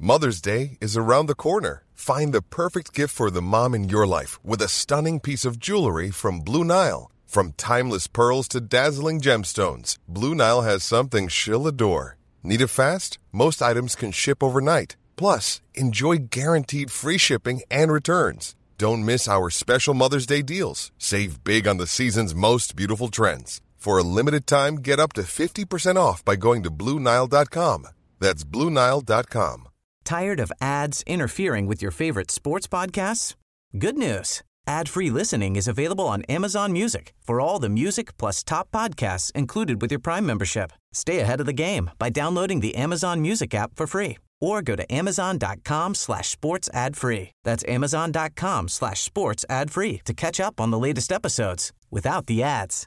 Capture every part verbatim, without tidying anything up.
Mother's Day is around the corner. Find the perfect gift for the mom in your life with a stunning piece of jewelry from Blue Nile. From timeless pearls to dazzling gemstones, Blue Nile has something she'll adore. Need it fast? Most items can ship overnight. Plus, enjoy guaranteed free shipping and returns. Don't miss our special Mother's Day deals. Save big on the season's most beautiful trends. For a limited time, get up to fifty percent off by going to Blue Nile dot com. That's Blue Nile dot com. Tired of ads interfering with your favorite sports podcasts? Good news. Ad-free listening is available on Amazon Music for all the music plus top podcasts included with your Prime membership. Stay ahead of the game by downloading the Amazon Music app for free or go to amazon.com slash sports ad free. That's amazon.com slash sports ad free to catch up on the latest episodes without the ads.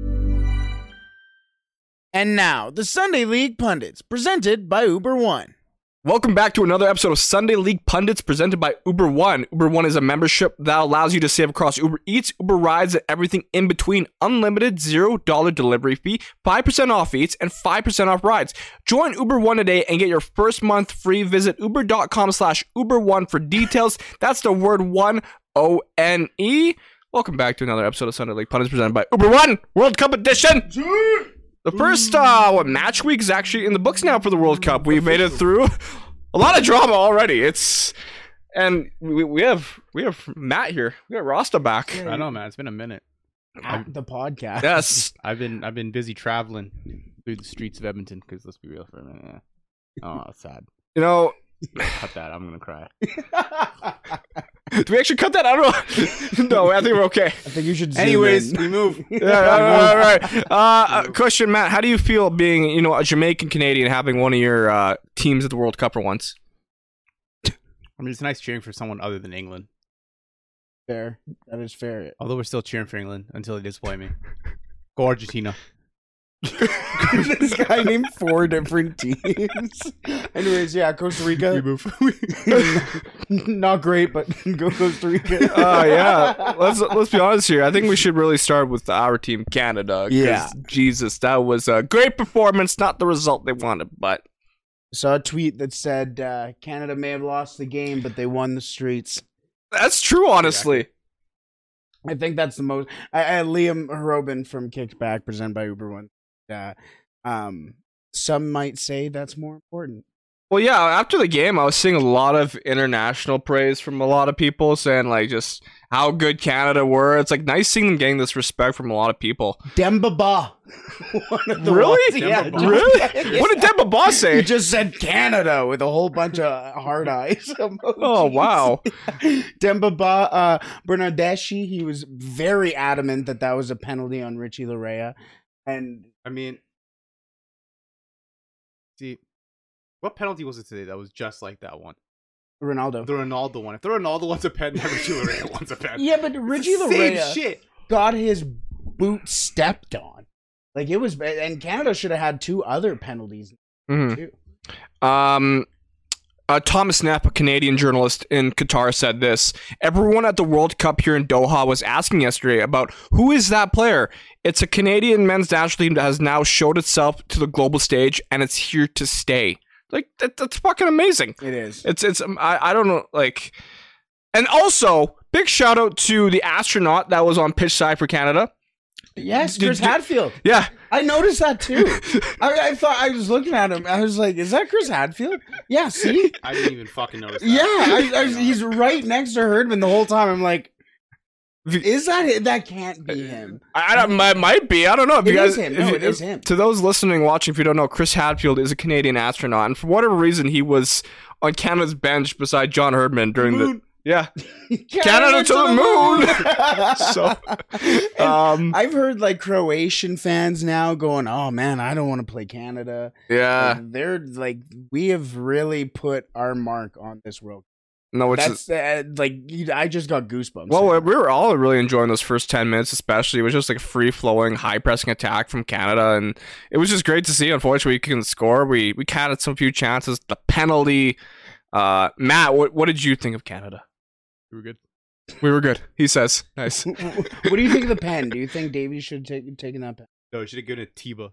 And now, the Sunday League Pundits, presented by Uber One. Welcome back to another episode of Sunday League Pundits presented by Uber One. Uber One is a membership that allows you to save across Uber Eats, Uber Rides, and everything in between. Unlimited zero dollar delivery fee, five percent off Eats, and five percent off rides. Join Uber One today and get your first month free. Visit uber.com slash Uber One for details. That's the word one, O N E. Welcome back to another episode of Sunday League Pundits presented by Uber One, World Cup edition. The first uh, what, match week is actually in the books now for the World Cup. We've made it through a lot of drama already. It's and we we have we have Matt here. We got Rasta back. I know, man. It's been a minute. At the podcast. Yes, I've been I've been busy traveling through the streets of Edmonton. Because let's be real for a minute. Yeah. Oh, it's sad. you know. Cut that. I'm gonna cry. Do we actually cut that? I don't know. No, I think we're okay. I think you should zoom Anyways, in. we move. Yeah, all right, all right. Uh, uh, question, Matt. How do you feel being, you know, a Jamaican Canadian having one of your uh, teams at the World Cup for once? I mean, it's nice cheering for someone other than England. Fair. That is fair. Although we're still cheering for England until they disappoint me. Go Argentina. This guy named four different teams. Anyways, yeah, Costa Rica. Not great, but go Costa Rica. Oh uh, yeah. Let's let's be honest here. I think we should really start with our team, Canada. Yeah. Jesus, that was a great performance. Not the result they wanted, but saw a tweet that said uh, Canada may have lost the game, but they won the streets. That's true, honestly. I think that's the most. I, I Liam Harobin from Kicked Back, presented by Uber One. Uh, um, some might say that's more important. Well, yeah, after the game, I was seeing a lot of international praise from a lot of people saying, like, just how good Canada were. It's, like, nice seeing them getting this respect from a lot of people. Demba Ba. Really? Yeah, really? Yeah. What did Demba Ba say? He just said Canada with a whole bunch of hard eyes emojis. Oh, wow. Demba Ba, uh, Bernardeschi, he was very adamant that that was a penalty on Richie Larea. And I mean, see, what penalty was it today that was just like that one? Ronaldo. The Ronaldo one. If the Ronaldo one's a pen, then Richie Larea one's a pen. Yeah, but Richie Larea Same shit. got his boot stepped on. Like, it was, and Canada should have had two other penalties Mm-hmm. too. Um, uh, Thomas Knapp, a Canadian journalist in Qatar, said this. Everyone at the World Cup here in Doha was asking yesterday about who is that player. It's a Canadian men's national team that has now showed itself to the global stage, and it's here to stay. Like, that, that's fucking amazing. It is. It's, it's, um, I, I don't know, like, and also, big shout out to the astronaut that was on pitch side for Canada. Yes, Did- Chris did- Hadfield. Yeah. I noticed that too. I, I thought I was looking at him. I was like, "Is that Chris Hadfield?" Yeah. See. I didn't even fucking notice that. Yeah, I, I, he's right next to Herdman the whole time. I'm like, "Is that it? That can't be him." I, I don't, might, might be. I don't know. If It you guys, is him. if No, you- it is if- him. To those listening, watching, if you don't know, Chris Hadfield is a Canadian astronaut, and for whatever reason, he was on Canada's bench beside John Herdman during the, Moon. yeah, Canada to the moon. So, um, I've heard like Croatian fans now going, "Oh man, I don't want to play Canada." yeah, Like, they're like, we have really put our mark on this World. no, which That's is. uh, like you- I just got goosebumps. Well, we were all really enjoying those first ten minutes, especially. It was just like a free-flowing, high-pressing attack from Canada, and it was just great to see. Unfortunately, we couldn't score. We we had some few chances. The penalty. Uh, Matt, what what did you think of Canada? We were good. We were good. He says, "Nice." What do you think of the pen? Do you think Davey should take taken that pen? No, we should have given it Tiba.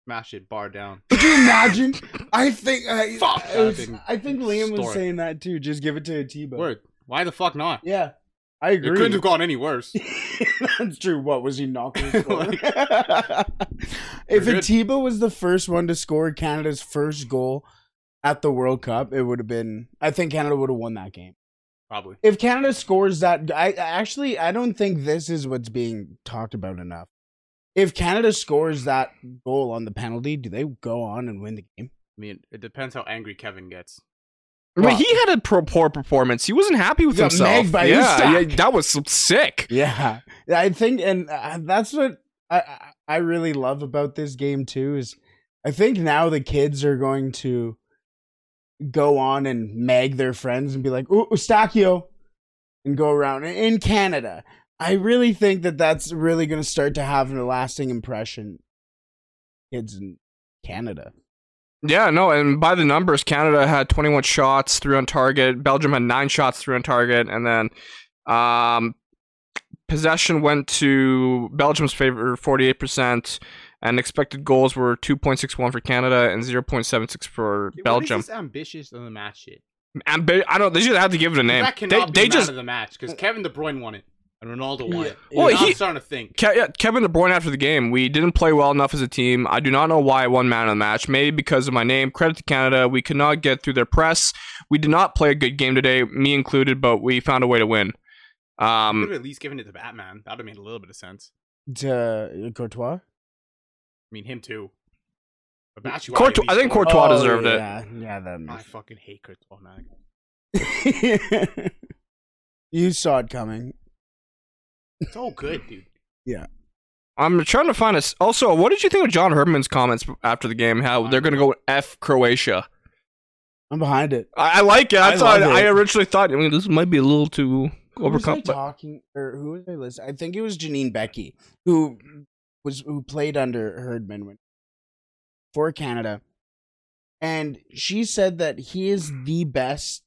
Smash it, bar down. Could you imagine? I think I, Fuck, it was- that thing I think Liam was historic. saying that too. Just give it to Atiba. Word. Why the fuck not? Yeah, I It agree. couldn't have gone any worse. That's true. What was he not going to score? Like- If We're good. Atiba was the first one to score Canada's first goal at the World Cup, it would have been. I think Canada would have won that game. Probably. If Canada scores that, I actually I don't think this is what's being talked about enough. If Canada scores that goal on the penalty, do they go on and win the game? I mean, it depends how angry Kevin gets. I mean, Well- he had a pro- poor performance. He wasn't happy with He got himself. megged by yeah, Ustak. yeah, that was sick. Yeah, I think, and uh, that's what I I- I really love about this game too. Is I think now the kids are going to go on and mag their friends and be like, "Ooh, Eustachio," and go around in Canada. I really think that that's really going to start to have a lasting impression. Kids in Canada. Yeah, no, and by the numbers, Canada had twenty-one shots, three on target. Belgium had nine shots, three on target, and then um, possession went to Belgium's favor, forty-eight percent, and expected goals were two point six one for Canada and zero point seven six for Belgium. What is this ambitious on the match shit? And ba- I don't. They just have to give it a name. That They, cannot be they man just of the match because Kevin De Bruyne won it and Ronaldo won Yeah. it. Well, Now he- I'm starting to think. Ke- yeah, Kevin De Bruyne after the game, we didn't play well enough as a team. I do not know why I won man of the match. Maybe because of my name. Credit to Canada. We could not get through their press. We did not play a good game today, me included, but we found a way to win. Could Um, have at least given it to Batman. That would have made a little bit of sense. To Courtois. I mean, him too. But Batshuayi Courtois- at least I think scored. Courtois deserved it. Oh, yeah, Yeah, that I makes fucking hate Courtois, man. You saw it coming. It's all good, dude. I'm trying to find us. Also, what did you think of John Herdman's comments after the game? How they're going to go F Croatia? I'm behind it. I, I like it. I, I thought love I it. originally thought. I mean, this might be a little too Who was I overcome. But talking, or who was I listening? I think it was Janine Becky, who was who played under Herdman when, for Canada, and she said that he is the best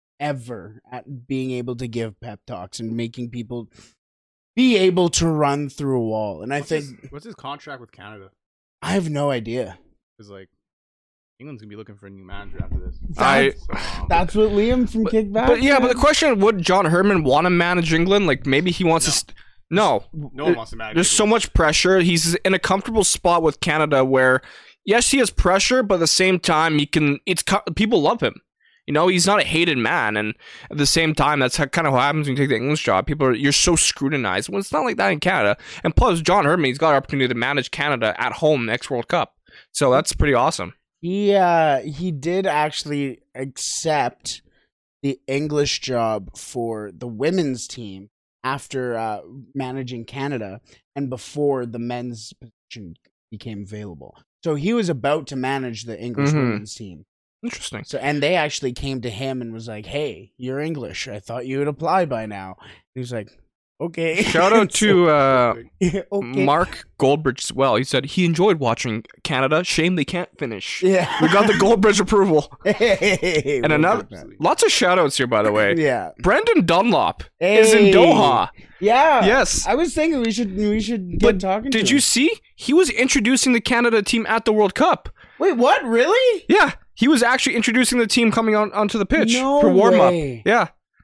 ever at being able to give pep talks and making people be able to run through a wall. And I What's think his, what's his contract with Canada? I have no idea. Because like England's gonna be looking for a new manager after this. I- That's, So, um, that's what Liam from but, Kickback. but yeah, but the said. question: would John Herdman want to manage England? Like maybe he wants No. to. St- no, no one wants to manage. There's so England. much pressure. He's in a comfortable spot with Canada where, yes, he has pressure, but at the same time, he can. It's co- people love him. You know, he's not a hated man, and at the same time, that's how, kind of what happens when you take the English job. People are you're so scrutinized. Well, it's not like that in Canada. And plus, John Herdman, he's got an opportunity to manage Canada at home next World Cup, so that's pretty awesome. He uh he did actually accept the English job for the women's team after uh, managing Canada and before the men's position became available. So he was about to manage the English Mhm. women's team. Interesting. So and they actually came to him and was like, "Hey, you're English. I thought you would apply by now." He was like, "Okay." Shout out to uh, okay. Mark Goldbridge as well. He said he enjoyed watching Canada. Shame they can't finish. Yeah. We got the Goldbridge approval. Hey, And we'll another, take that. lots of shout outs here, by the way. Yeah. Brendan Dunlop is in Hey. Doha. Yeah. Yes. I was thinking we should we should get But talking to did you him. see? He was introducing the Canada team at the World Cup. Wait, what? Really? Yeah. He was actually introducing the team coming on onto the pitch No for warm up. way. Yeah.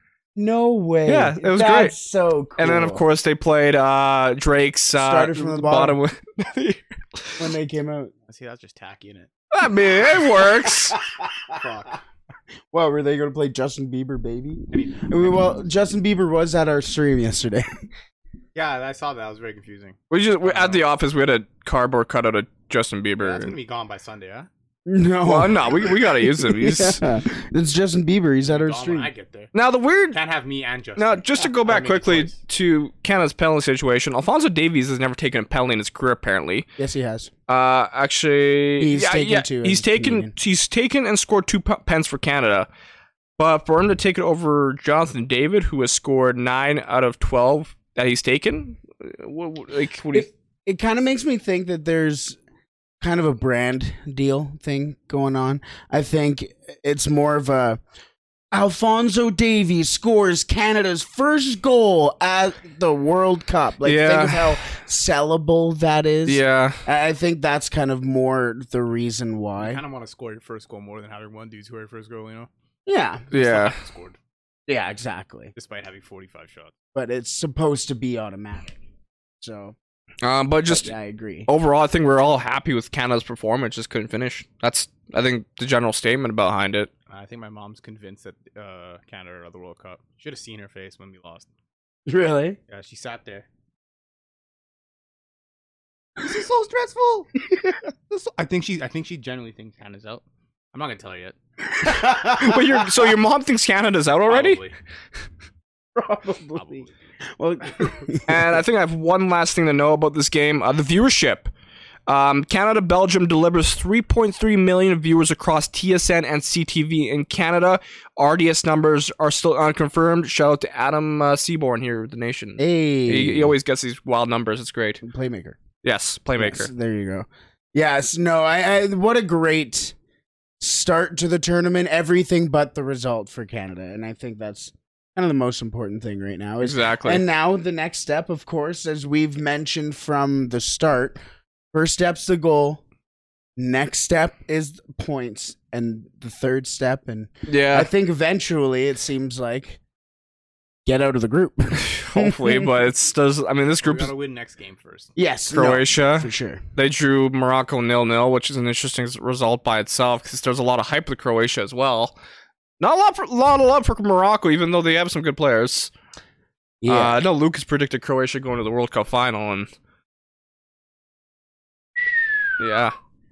No way. Yeah, it was That's great. so cool. And then, of course, they played uh, Drake's uh, Started from the bottom. bottom. when they came out. See, that's just tacky, innit? I mean, it works. Fuck. Well, were they going to play Justin Bieber, baby? I mean, We- Well, Justin Bieber was at our stream yesterday. yeah, I saw that. It was very confusing. We just we're at the office. We had a cardboard cutout of Justin Yeah, Bieber. that's gonna be gone by Sunday, huh? No. well, no, we we gotta use him. He's... Yeah. It's Justin Bieber. He's at our Gone stream. when I get there. Now the weird. Can't have me and Justin. Now, just to go back Gotta make a quickly choice. to Canada's penalty situation, Alphonso Davies has never taken a penalty in his career. Apparently, Yes, he has. uh, actually, He's yeah, taken yeah, two He's as taken. Canadian. He's taken and scored two p- pens for Canada, but for him to take it over Jonathan David, who has scored nine out of twelve that he's taken, uh, what, what- like what do you? It, it kind of makes me think that there's kind of a brand deal thing going on. I think it's more of a. Alphonso Davies scores Canada's first goal at the World Cup. Like, Yeah. think of how sellable that is. Yeah. I I think that's kind of more the reason I why. kind of want to score your first goal more than having one dude score your first goal, you know? Yeah. Yeah. Still scored, Yeah, exactly. despite having forty-five shots. But it's supposed to be automatic. So, Um, but just yeah, I agree. overall, I think we're all happy with Canada's performance. Just couldn't finish. That's, I think, the general statement behind it. I think my mom's convinced that uh, Canada are the World Cup. Should have seen her face when we lost. Really? Yeah, she sat there. This is so stressful. This is so- I think she. I think she genuinely thinks Canada's out. I'm not gonna tell her yet. But you're, so your mom thinks Canada's out already? Probably. Probably. Probably. Well, And I think I have one last thing to know about this game. Uh, the viewership. Um, Canada-Belgium delivers three point three million viewers across T S N and C T V. In Canada, R D S numbers are still unconfirmed. Shout out to Adam uh, Seaborn here with the Nation. hey, He, he always gets these wild numbers. It's great. playmaker. Yes, playmaker. Yes, there you go. Yes, no, I, I what a great start to the tournament. Everything but the result for Canada, and I think that's kind of the most important thing right now. Is, Exactly. And now the next step, of course, as we've mentioned from the start, first step's the goal. Next step is points, and the third step, and yeah, I think eventually it seems like get out of the group. hopefully. But it's does. I mean, this We group is gotta win next game first. Yes, no, Croatia. for sure. They drew Morocco nil nil, which is an interesting result by itself because there's a lot of hype with Croatia as well. Not a lot, for, lot of love for Morocco, even though they have some good players. Yeah, Uh, I know Lucas predicted Croatia going to the World Cup final, and yeah,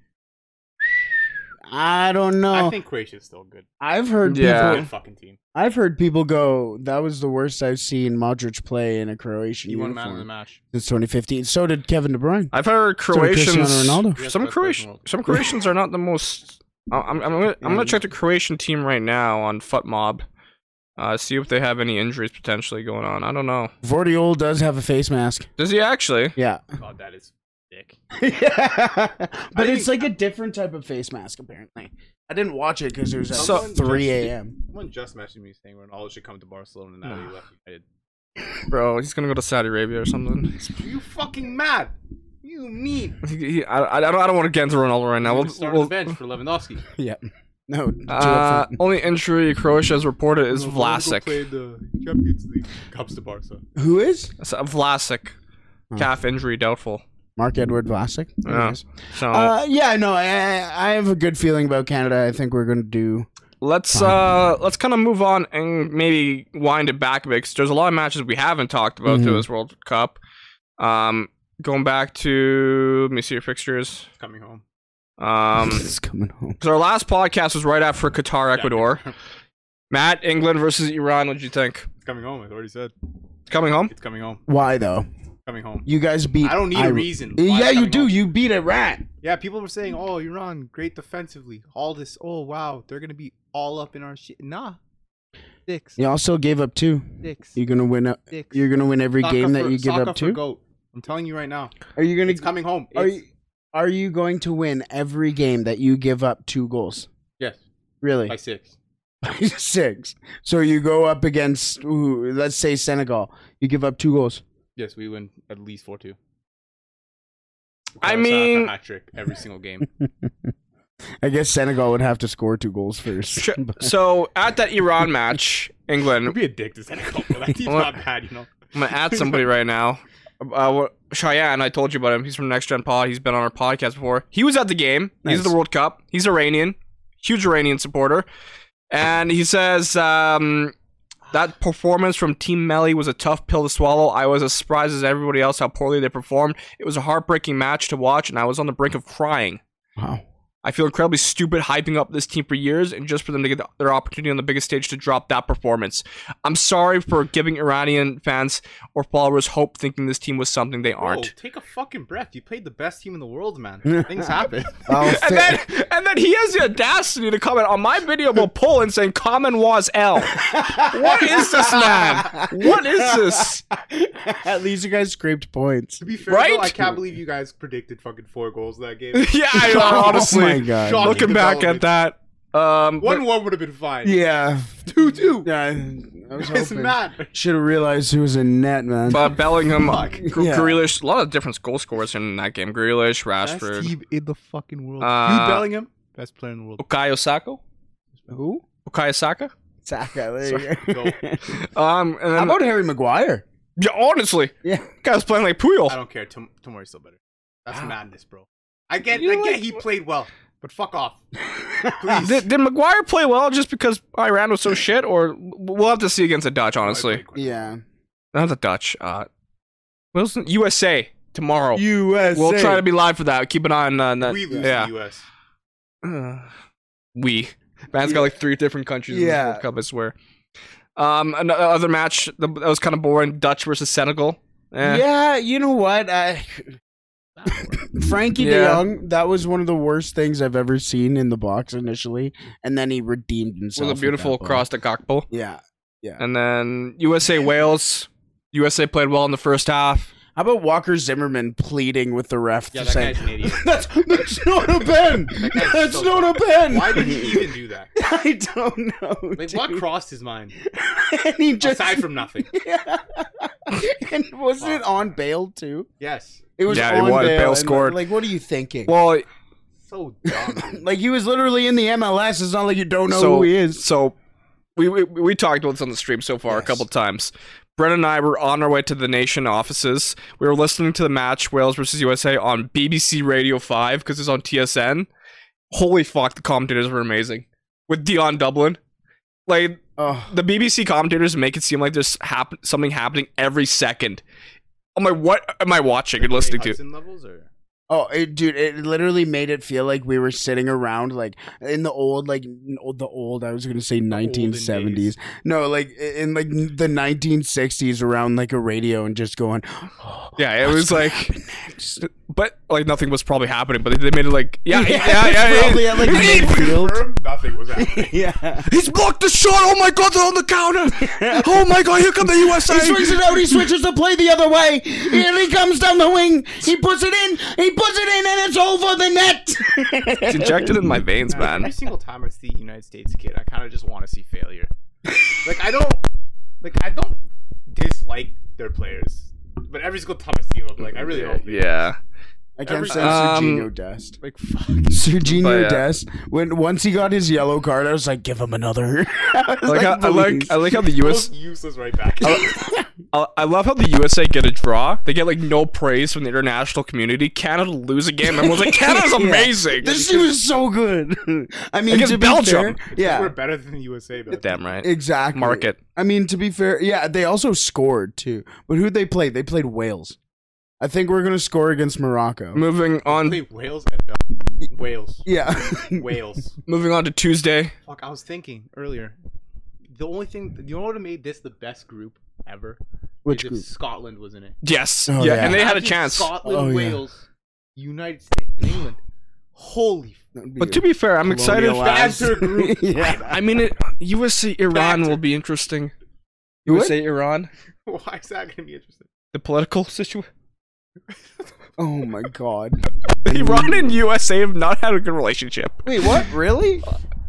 I don't know. I think Croatia's still good. I've heard Yeah. people. Good fucking team. I've heard people go, that was the worst I've seen Modric play in a Croatian He won man of the uniform match. since twenty fifteen. So did Kevin De Bruyne. I've heard So did Croatians. Cristiano Ronaldo. Yes, Some best player in the Croatian, world. some Croatians are not the most. I'm, I'm, gonna, I'm gonna check the Croatian team right now on FUTMob. Uh, see if they have any injuries potentially going on. I don't know. Vordiol does have a face mask. Does he actually? Yeah. God, that is dick. yeah. But it's think- like a different type of face mask, apparently. I didn't watch it because it was at So- three a.m. Someone just messaged me saying Ronaldo should come to Barcelona now that he left United. Bro, he's gonna go to Saudi Arabia or something. Are you fucking mad? You mean? He, he, I, I don't. I don't want to get into Ronaldo right now. We'll, We'll, start we'll, on the bench for Lewandowski. Yeah. No. too uh, upfront. only injury Croatia has reported is Vlasic. Played the Champions League. Comes to Barca. Who is? So, Vlasic, Hmm. calf injury doubtful. Mark Edward Vlasic. There Yeah. it is. So Uh, yeah, no, I, I have a good feeling about Canada. I think we're going to do. let's uh let's kind of move on and maybe wind it back a bit because there's a lot of matches we haven't talked about Mhm. through this World Cup. Um, going back to let me see your fixtures. Coming home. Um, It's coming home. so our last podcast was right after Qatar, Ecuador. Matt, England versus Iran. What did you think? It's coming home. I already said. Coming home? It's coming home. Why though? Coming home. You guys beat. I don't need a Ira- reason why Yeah, it's you coming do. home. You beat Iran. Yeah, people were saying, "Oh, Iran, great defensively. All this. Oh, wow, they're gonna be all up in our shit." Nah. Dicks. You also gave up two. Dicks. You're gonna win. A, Dicks. you're gonna win every Soccer game that for- you give soccer up for two. goat. I'm telling you right now. Are you gonna? It's coming home. Are It's- you? Are you going to win every game that you give up two goals? Yes. Really? By six. Six. So you go up against, ooh, let's say Senegal. You give up two goals. Yes, we win at least four two. I mean- hat trick every single game. I guess Senegal would have to score two goals first. Sh- So at that Iran match, England. Don't be a dick to Senegal. But that team's What? not bad, you know. I'm gonna add somebody right now. Uh, what- Cheyenne, I told you about him. He's from Next Gen Pod. He's been on our podcast before. He was at the game. He's at the Nice. World Cup. He's Iranian, huge Iranian supporter, and he says um, that performance from Team Melli was a tough pill to swallow. I was as surprised as everybody else how poorly they performed. It was a heartbreaking match to watch, and I was on the brink of crying. Wow. I feel incredibly stupid hyping up this team for years, and just for them to get their opportunity on the biggest stage to drop that performance. I'm sorry for giving Iranian fans or followers hope thinking this team was something they Bro, aren't. take a fucking breath. You played the best team in the world, man. Things happen. I'll And fi- then, and then he has the audacity to comment on my video about Poland saying Common was L. What is this, man? What is this? At least you guys scraped points. To be fair, Right? though, I can't believe you guys predicted fucking four goals that game. Yeah, I know, Oh honestly. my God. Shocking Looking back at development. that. Um, One but- one would have been fine. Yeah. Two two two. Yeah, I was It's hoping. mad. Should have realized who was in net, man. But Bellingham, Fuck. Gr- Yeah. Grealish, a lot of different goal scorers in that game. Grealish, Best Rashford, team in the fucking world. Uh, Jude Bellingham, best player in the world. Bukayo Saka. Who? Bukayo Saka. Saka. There you go. Um, and then, How about Harry Maguire? yeah, honestly, Yeah. guy's playing like Puyol. I don't care. Tom- Tomori's still better. That's madness, bro. I get, You I like- get he played well, but fuck off. Please. Did, did Maguire play well just because Iran was so shit, or we'll have to see against the Dutch? Honestly, Yeah. not the Dutch. Uh, Wilson, U S A tomorrow. U S A. We'll try to be live for that. Keep an eye on uh, that. We lose yeah. the U S. Uh, we. Man's got like three different countries in the Yeah. World Cup, I swear. Um, another match that was kind of boring. Dutch versus Senegal. Eh. Yeah, you know what? I, Frankie Yeah. De Jong, that was one of the worst things I've ever seen in the box initially, and then he redeemed himself. With a beautiful with that cross to Gakpo. Yeah, yeah. And then U S A Wales. U S A played well in the first half. How about Walker Zimmerman pleading with the ref Yeah, to that say, guy's an idiot. "That's that's not a pen. guy's That's so not a pen." Why did he even do that? I don't know. Like, what dude. crossed his mind? And he just Aside from nothing. yeah. And wasn't it on Bale too? Yes. It was Yeah, it on was. Bale. Bale and, scored. Like, what are you thinking? Well, So dumb. dude. Like, he was literally in the M L S. It's not like you don't know so who he is. So we, we we talked about this on the stream so far a Yes. couple times. Brennan and I were on our way to the Nation offices. We were listening to the match Wales versus U S A on B B C Radio five because it's on T S N. Holy fuck, the commentators were amazing with Dion Dublin. Like Oh, the B B C commentators make it seem like there's hap- something happening every second. I'm like, what am I watching and listening to? Hudson levels or? oh, it, dude! It literally made it feel like we were sitting around, like in the old, like n- old- the old. I was gonna say nineteen seventies. No, like in like the nineteen sixties, around like a radio and just going. Oh, Yeah, it what's was gonna like, happen next? but like nothing was probably happening. But they made it like, yeah, yeah, Yeah, yeah, yeah. probably at, like, midfield. Confirmed nothing was happening. Yeah. He's blocked the shot. Oh my god, they're on the counter. Oh my god, here come the U S A. He swings it out. He switches the play the other way. Here he comes down the wing. He puts it in. He puts it in, and it's over the net. It's injected in my veins, Man, Every man. single time I see a United States kid, I kind of just want to see failure. Like I don't, like I don't dislike their players, but every single time I see them, I'm like, I really hope. they Yeah. I can't Every- say Um, Serginho Dest. Like fuck. Serginho But, yeah. Dest. When once he got his yellow card, I was like, give him another. I was Like, how, I like please. I like how the U S Most useless right back. I, I love how the U S A get a draw. They get like no praise from the international community. Canada lose a game. Everyone's like, Canada's Yeah. amazing. This team was so good. I mean, Against to be Belgium. fair, yeah, We're better than the U S A, though. Damn right. exactly. Mark it. I mean, to be fair, yeah, they also scored too. But who'd they play? They played Wales. I think we're gonna score against Morocco. Moving on. Play Wales and Belgium. Wales. Yeah. Wales. Moving on to Tuesday. Fuck, I was thinking earlier. The only thing, you know what would have made this the best group ever? Which Is group? If Scotland was in it. Yes. Oh, yeah, yeah. and they had a Imagine chance. Scotland, Oh, yeah. Wales, United States, and England. Holy But to be fair, I'm excited. Colonial ass. banter group. Yeah. I mean, it, U S A Iran Banter. will be interesting. What? U S A Iran, Why is that gonna be interesting? the political situation. Oh my god. Iran and U S A have not had a good relationship. Wait, what? Really?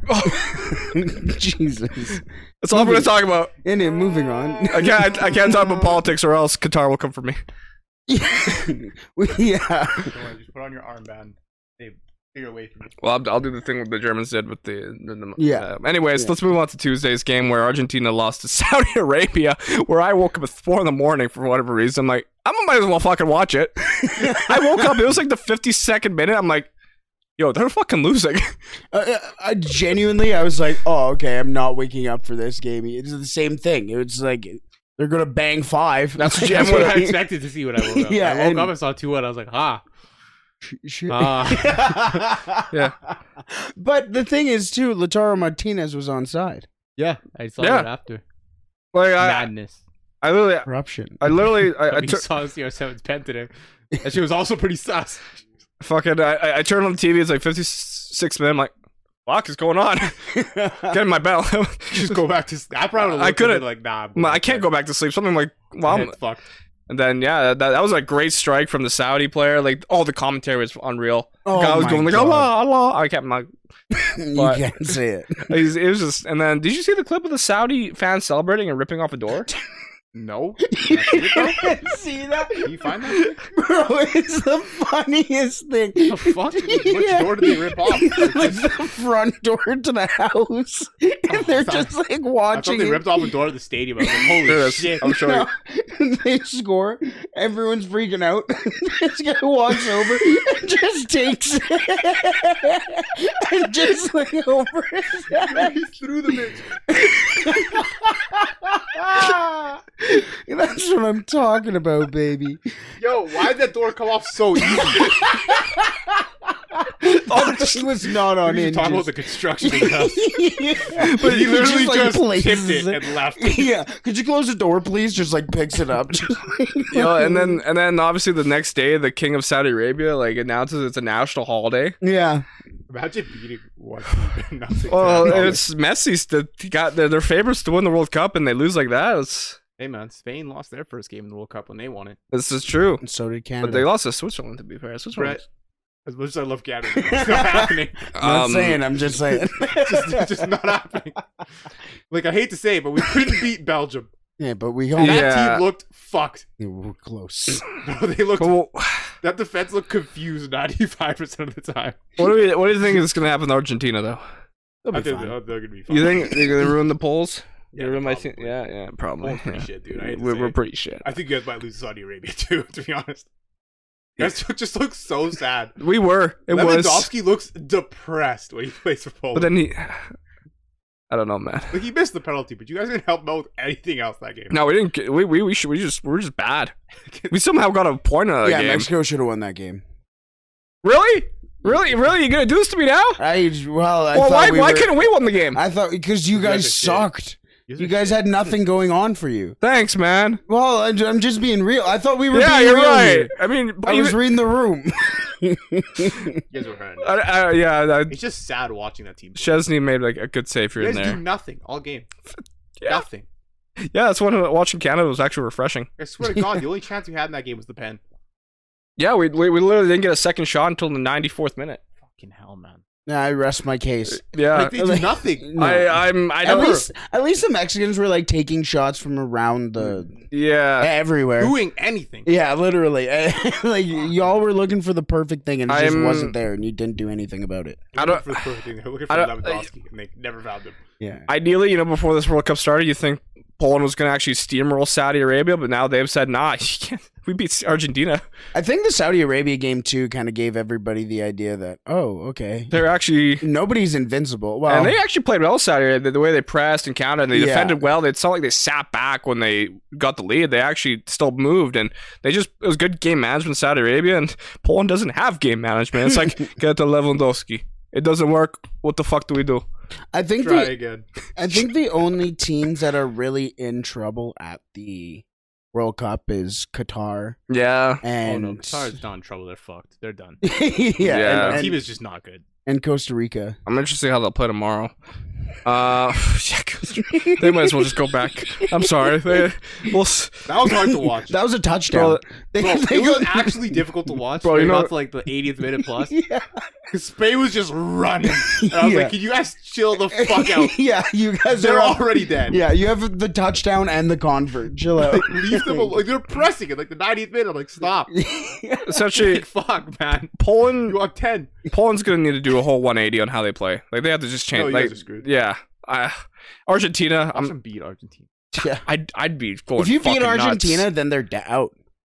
Jesus. That's all I'm going to talk about. And then moving on. I can't. I can't talk about politics, or else Qatar will come for me. yeah. Don't worry, just put on your armband. Hey, figure away from it. Well, I'll, I'll do the thing what the Germans did with the. the, the Yeah. uh, anyways, Yeah. let's move on to Tuesday's game where Argentina lost to Saudi Arabia. Where I woke up at four in the morning for whatever reason. I'm like, I might as well fucking watch it. I woke up. It was like the fifty-second minute. I'm like, yo, they're fucking losing. Uh, I genuinely, I was like, oh, okay, I'm not waking up for this game. It's the same thing. It was like, they're going to bang five. That's Like, That's That's what what I expected to see when I woke up. Yeah, I woke and- up and saw two one. I was like, ah. Shit. Ah. Yeah. But the thing is, too, Lautaro Martinez was on side. Yeah, I saw Yeah. that after. Like I, Madness. I literally, Corruption. I literally, I, I we took saw C R seven's pen today. That shit was also pretty sus. fucking. I, I- I turned on the T V. It's like fifty-six minutes. I'm like, fuck is going on? Get in my bell. Just go back to sleep. I probably I couldn't- like nah. I'm I can't go back to sleep. Something like, well, I'm, fucked. And then yeah, that, that was a great strike from the Saudi player. Like, oh, the commentary was unreal. Oh the guy was my going like God. Allah, Allah. I kept my. You But- can't say it. It was just, and then did you see the clip of the Saudi fans celebrating and ripping off a door? No. You didn't see that? Can you find that? Bro, it's the funniest thing. The fuck? Which Yeah. door did they rip off? Like the front door to the house. And they're thought- just like I thought watching they it. ripped off a door of the stadium. I was like, holy There it is. shit. I'm showing you. No, they score. Everyone's freaking out. This guy walks over and just takes it and just like over his head. He threw the bitch. That's what I'm talking about, baby. Yo, why did that door come off so easy? Oh, this was not on We were talking about hinges. the construction of the house. Yeah. But he literally like, just, places tipped it and left. Yeah, could you close the door, please? Just like picks it up. Just like- You know, and then and then obviously the next day, the King of Saudi Arabia like announces it's a national holiday. yeah, Imagine beating one team. Nothing. Well, it's Messi's that got their, their favorites to win the World Cup, and they lose like that. It's Hey man, Spain lost their first game in the World Cup when they won it. this is true, and so did but Canada. they lost to Switzerland. To be fair, Switzerland. Brett, as much as I love Canada, it's not happening. I'm not Um, saying. I'm just saying. It's just, it's just not happening. Like I hate to say it, but we couldn't beat Belgium. Yeah, but we That all Yeah. team looked fucked. yeah, we're close. No, they looked. Well, That defense looked confused ninety-five percent of the time. what do we? What do you think is going to happen to Argentina though? They'll I be think fine. they're, they're gonna be fine. You think they're going to ruin the polls? Yeah, They ruin my probably. team? Yeah, yeah, probably. Polls pretty yeah. shit, dude. I hate to We're, say we're it. pretty shit. I think you guys might lose to Saudi Arabia too. To be honest, you guys just look so sad. We were. It was. Lewandowski looks depressed when he plays for Poland. But then he. I don't know, man. Like he missed the penalty, but you guys didn't help him out with anything else that game. No, we didn't. Get, we we we should. We just we're just bad. We somehow got a point out of the yeah, game. Mexico should have won that game. Really? Really? Really? You gonna do this to me now? I well, I well, thought why we why were, couldn't we win the game? I thought because you You guys guys are shit. sucked. Yours You are guys shit. had nothing going on for you. Thanks, man. Well, I- I'm just being real. I thought we were Yeah, being you're real right. here. I mean, I was reading the room. You guys were hurt. I, I, yeah, I, It's just sad watching that team. Chesney made like a good save here You and guys there. do nothing all game. Yeah. Nothing. Yeah, that's when watching Canada was actually refreshing. I swear to God, the only chance we had in that game was the pen. Yeah, we we, we literally didn't get a second shot until the ninety-fourth minute. Fucking hell, man. Nah, I rest my case. Yeah, Like they do nothing. No. I I'm I at don't. least, at least the Mexicans were like taking shots from around the Yeah, everywhere. Doing anything. Yeah, literally. Like y'all were looking for the perfect thing, and it just I'm- wasn't there, and you didn't do anything about it. They're I don't- looking for the perfect thing. They're looking for I don't- Lewandowski, and they never found him. Yeah. ideally, you know, before this World Cup started, you think Poland was going to actually steamroll Saudi Arabia, but now they've said, nah, you can't. We beat Argentina. I think the Saudi Arabia game too kind of gave everybody the idea that oh, okay, They're actually. nobody's invincible. Well, And they actually played well Saudi Arabia. The way they pressed and countered, and they Yeah. defended well. It's not like they sat back when they got the lead. They actually still moved, and they just it was good game management in Saudi Arabia. And Poland doesn't have game management. It's like get to Lewandowski. It doesn't work. What the fuck do we do? I think Try the, again. I think the only teams that are really in trouble at the World Cup is Qatar Yeah, Oh and no, Qatar's not in trouble. They're fucked. They're done. yeah, Yeah. Their and, team and, is just not good. and Costa Rica. I'm interested to see how they'll play tomorrow. Uh, yeah, they might as well just go back. I'm sorry. They, well, s- That was hard to watch. That was a touchdown. Bro, They- Bro, they it was got- actually difficult to watch. Bro, Bro, you you know- got to like the eightieth minute plus. yeah. Because Spain was just running. And I was Yeah. like, can you guys chill the fuck out? yeah, you guys They're are all- already dead. Yeah, you have the touchdown and the convert. Chill out. Like, leave them alone. Like, they're pressing it. Like the ninetieth minute, I'm like, stop. essentially, Like, fuck, man. Poland You want ten. Poland's gonna need to do a whole one eighty on how they play. Like they have to just change. No, you like, guys are screwed. yeah, I, Argentina. Watch I'm, them beat Argentina. Yeah. I'd, I'd be going. If you beat fucking nuts. Argentina, then they're da- out.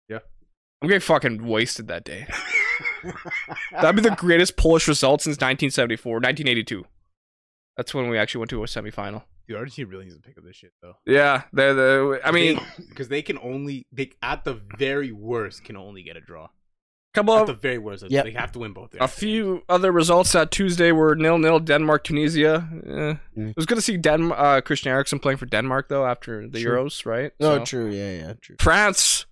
I'm getting fucking wasted that day. That'd be the greatest Polish result since nineteen seventy-four, nineteen eighty-two. That's when we actually went to a semifinal. Dude, Argentina really needs to pick up this shit, though. Yeah, the the. I mean, because they can only, they at the very worst, can only get a draw. couple At the of very worst, Yep. they have to win both. a few other results that Tuesday were nil nil. Denmark, Tunisia. Eh. Mm. It was good to see Den- uh, Christian Eriksen playing for Denmark though after the Sure. Euros, right? Oh, So- true. Yeah, yeah, true. France.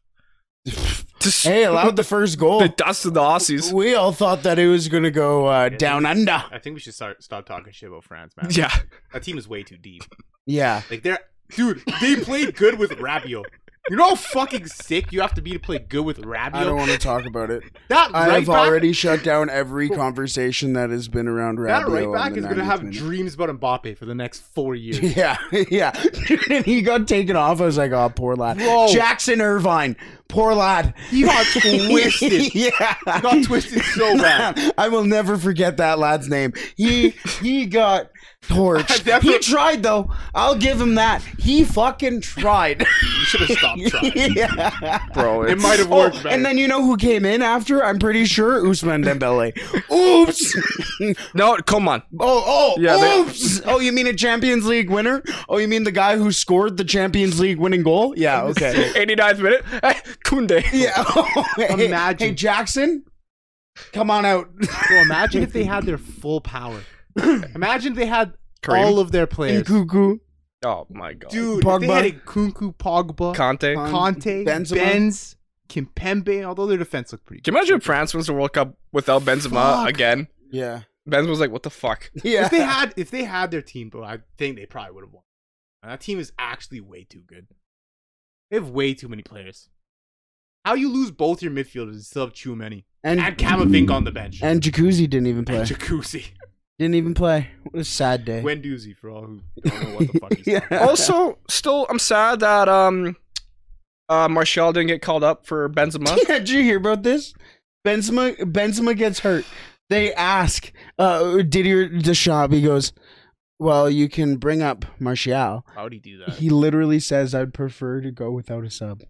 Just Hey, allowed the first goal. they dusted the Aussies. We all thought that it was gonna go uh, down under. I think we should start stop talking shit about France, man. Yeah. That team is way too deep. Yeah, Like they're, dude, they played good with Rabiot. You know how fucking sick you have to be to play good with Rabiot? I don't want to talk about it. That I right have back, already shut down every conversation that has been around Rabiot. that right on back the is going to ninetieth have minute. dreams about Mbappe for the next four years. Yeah, yeah. And he got taken off. I was like, oh, poor lad. Bro. Jackson Irvine. Poor lad. He got twisted. Yeah. He got twisted so bad. I will never forget that lad's name. He he got torched. Definitely- He tried though. I'll give him that. He fucking tried. You should have stopped trying. Yeah. Bro, It it's- might have Oh, worked better. and then you know who came in after? I'm pretty sure Usman Dembele. Oops. No, come on. Oh, oh, Yeah, they- oops. Oh, you mean a Champions League winner? Oh, you mean the guy who scored the Champions League winning goal? Yeah, okay. eighty-ninth minute. Hey, Kunde. Yeah. Hey, Imagine. Hey, Jackson, come on out. Bro, imagine if they had their full power. Imagine if they had Kareem? all of their players. Cuckoo. Oh my god. Dude, if they Pogba. had Nkunku, Pogba, Conte. Con- Conte, Benzema. Benz, Kimpembe, although their defense looked pretty Can good. you imagine if France wins the World Cup without Benzema Fuck. again? Yeah. Benzema's like, what the fuck? Yeah. If they had if they had their team, bro, I think they probably would have won. And that team is actually way too good. They have way too many players. How you lose both your midfielders and still have Tchouameni and and Camavinga on the bench and Jacuzzi didn't even play. and Jacuzzi, Didn't even play. What a sad day. Guendouzi for all who don't know what the fuck he's Yeah. talking about. Also, still, I'm sad that um, uh, Martial didn't get called up for Benzema. Yeah, did you hear about this? Benzema Benzema gets hurt. They ask uh, Didier Deschamps. He goes, "Well, you can bring up Martial." How would he do that? He literally says, "I'd prefer to go without a sub,"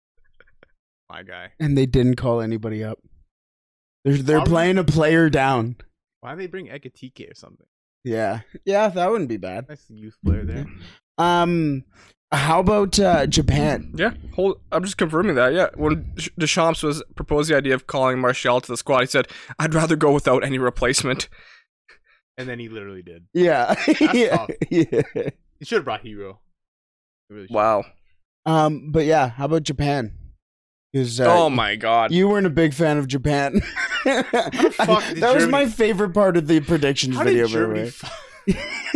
My guy. and they didn't call anybody up. They're they're Why would- playing a player down. Why don't they bring Ekatike or something? Yeah, yeah, that wouldn't be bad. Nice youth player there. Um, how about uh, Japan? Yeah, hold. I'm just confirming that. Yeah, when Deschamps was proposed the idea of calling Martial to the squad, he said, "I'd rather go without any replacement." And then he literally did. Yeah, yeah, tough. yeah. He should have brought Hero. He really should. Wow. Um, but yeah, how about Japan? Because uh, oh my god. you weren't a big fan of Japan. fuck I- did that was Germany- my favorite part of the predictions How video. did Germany? by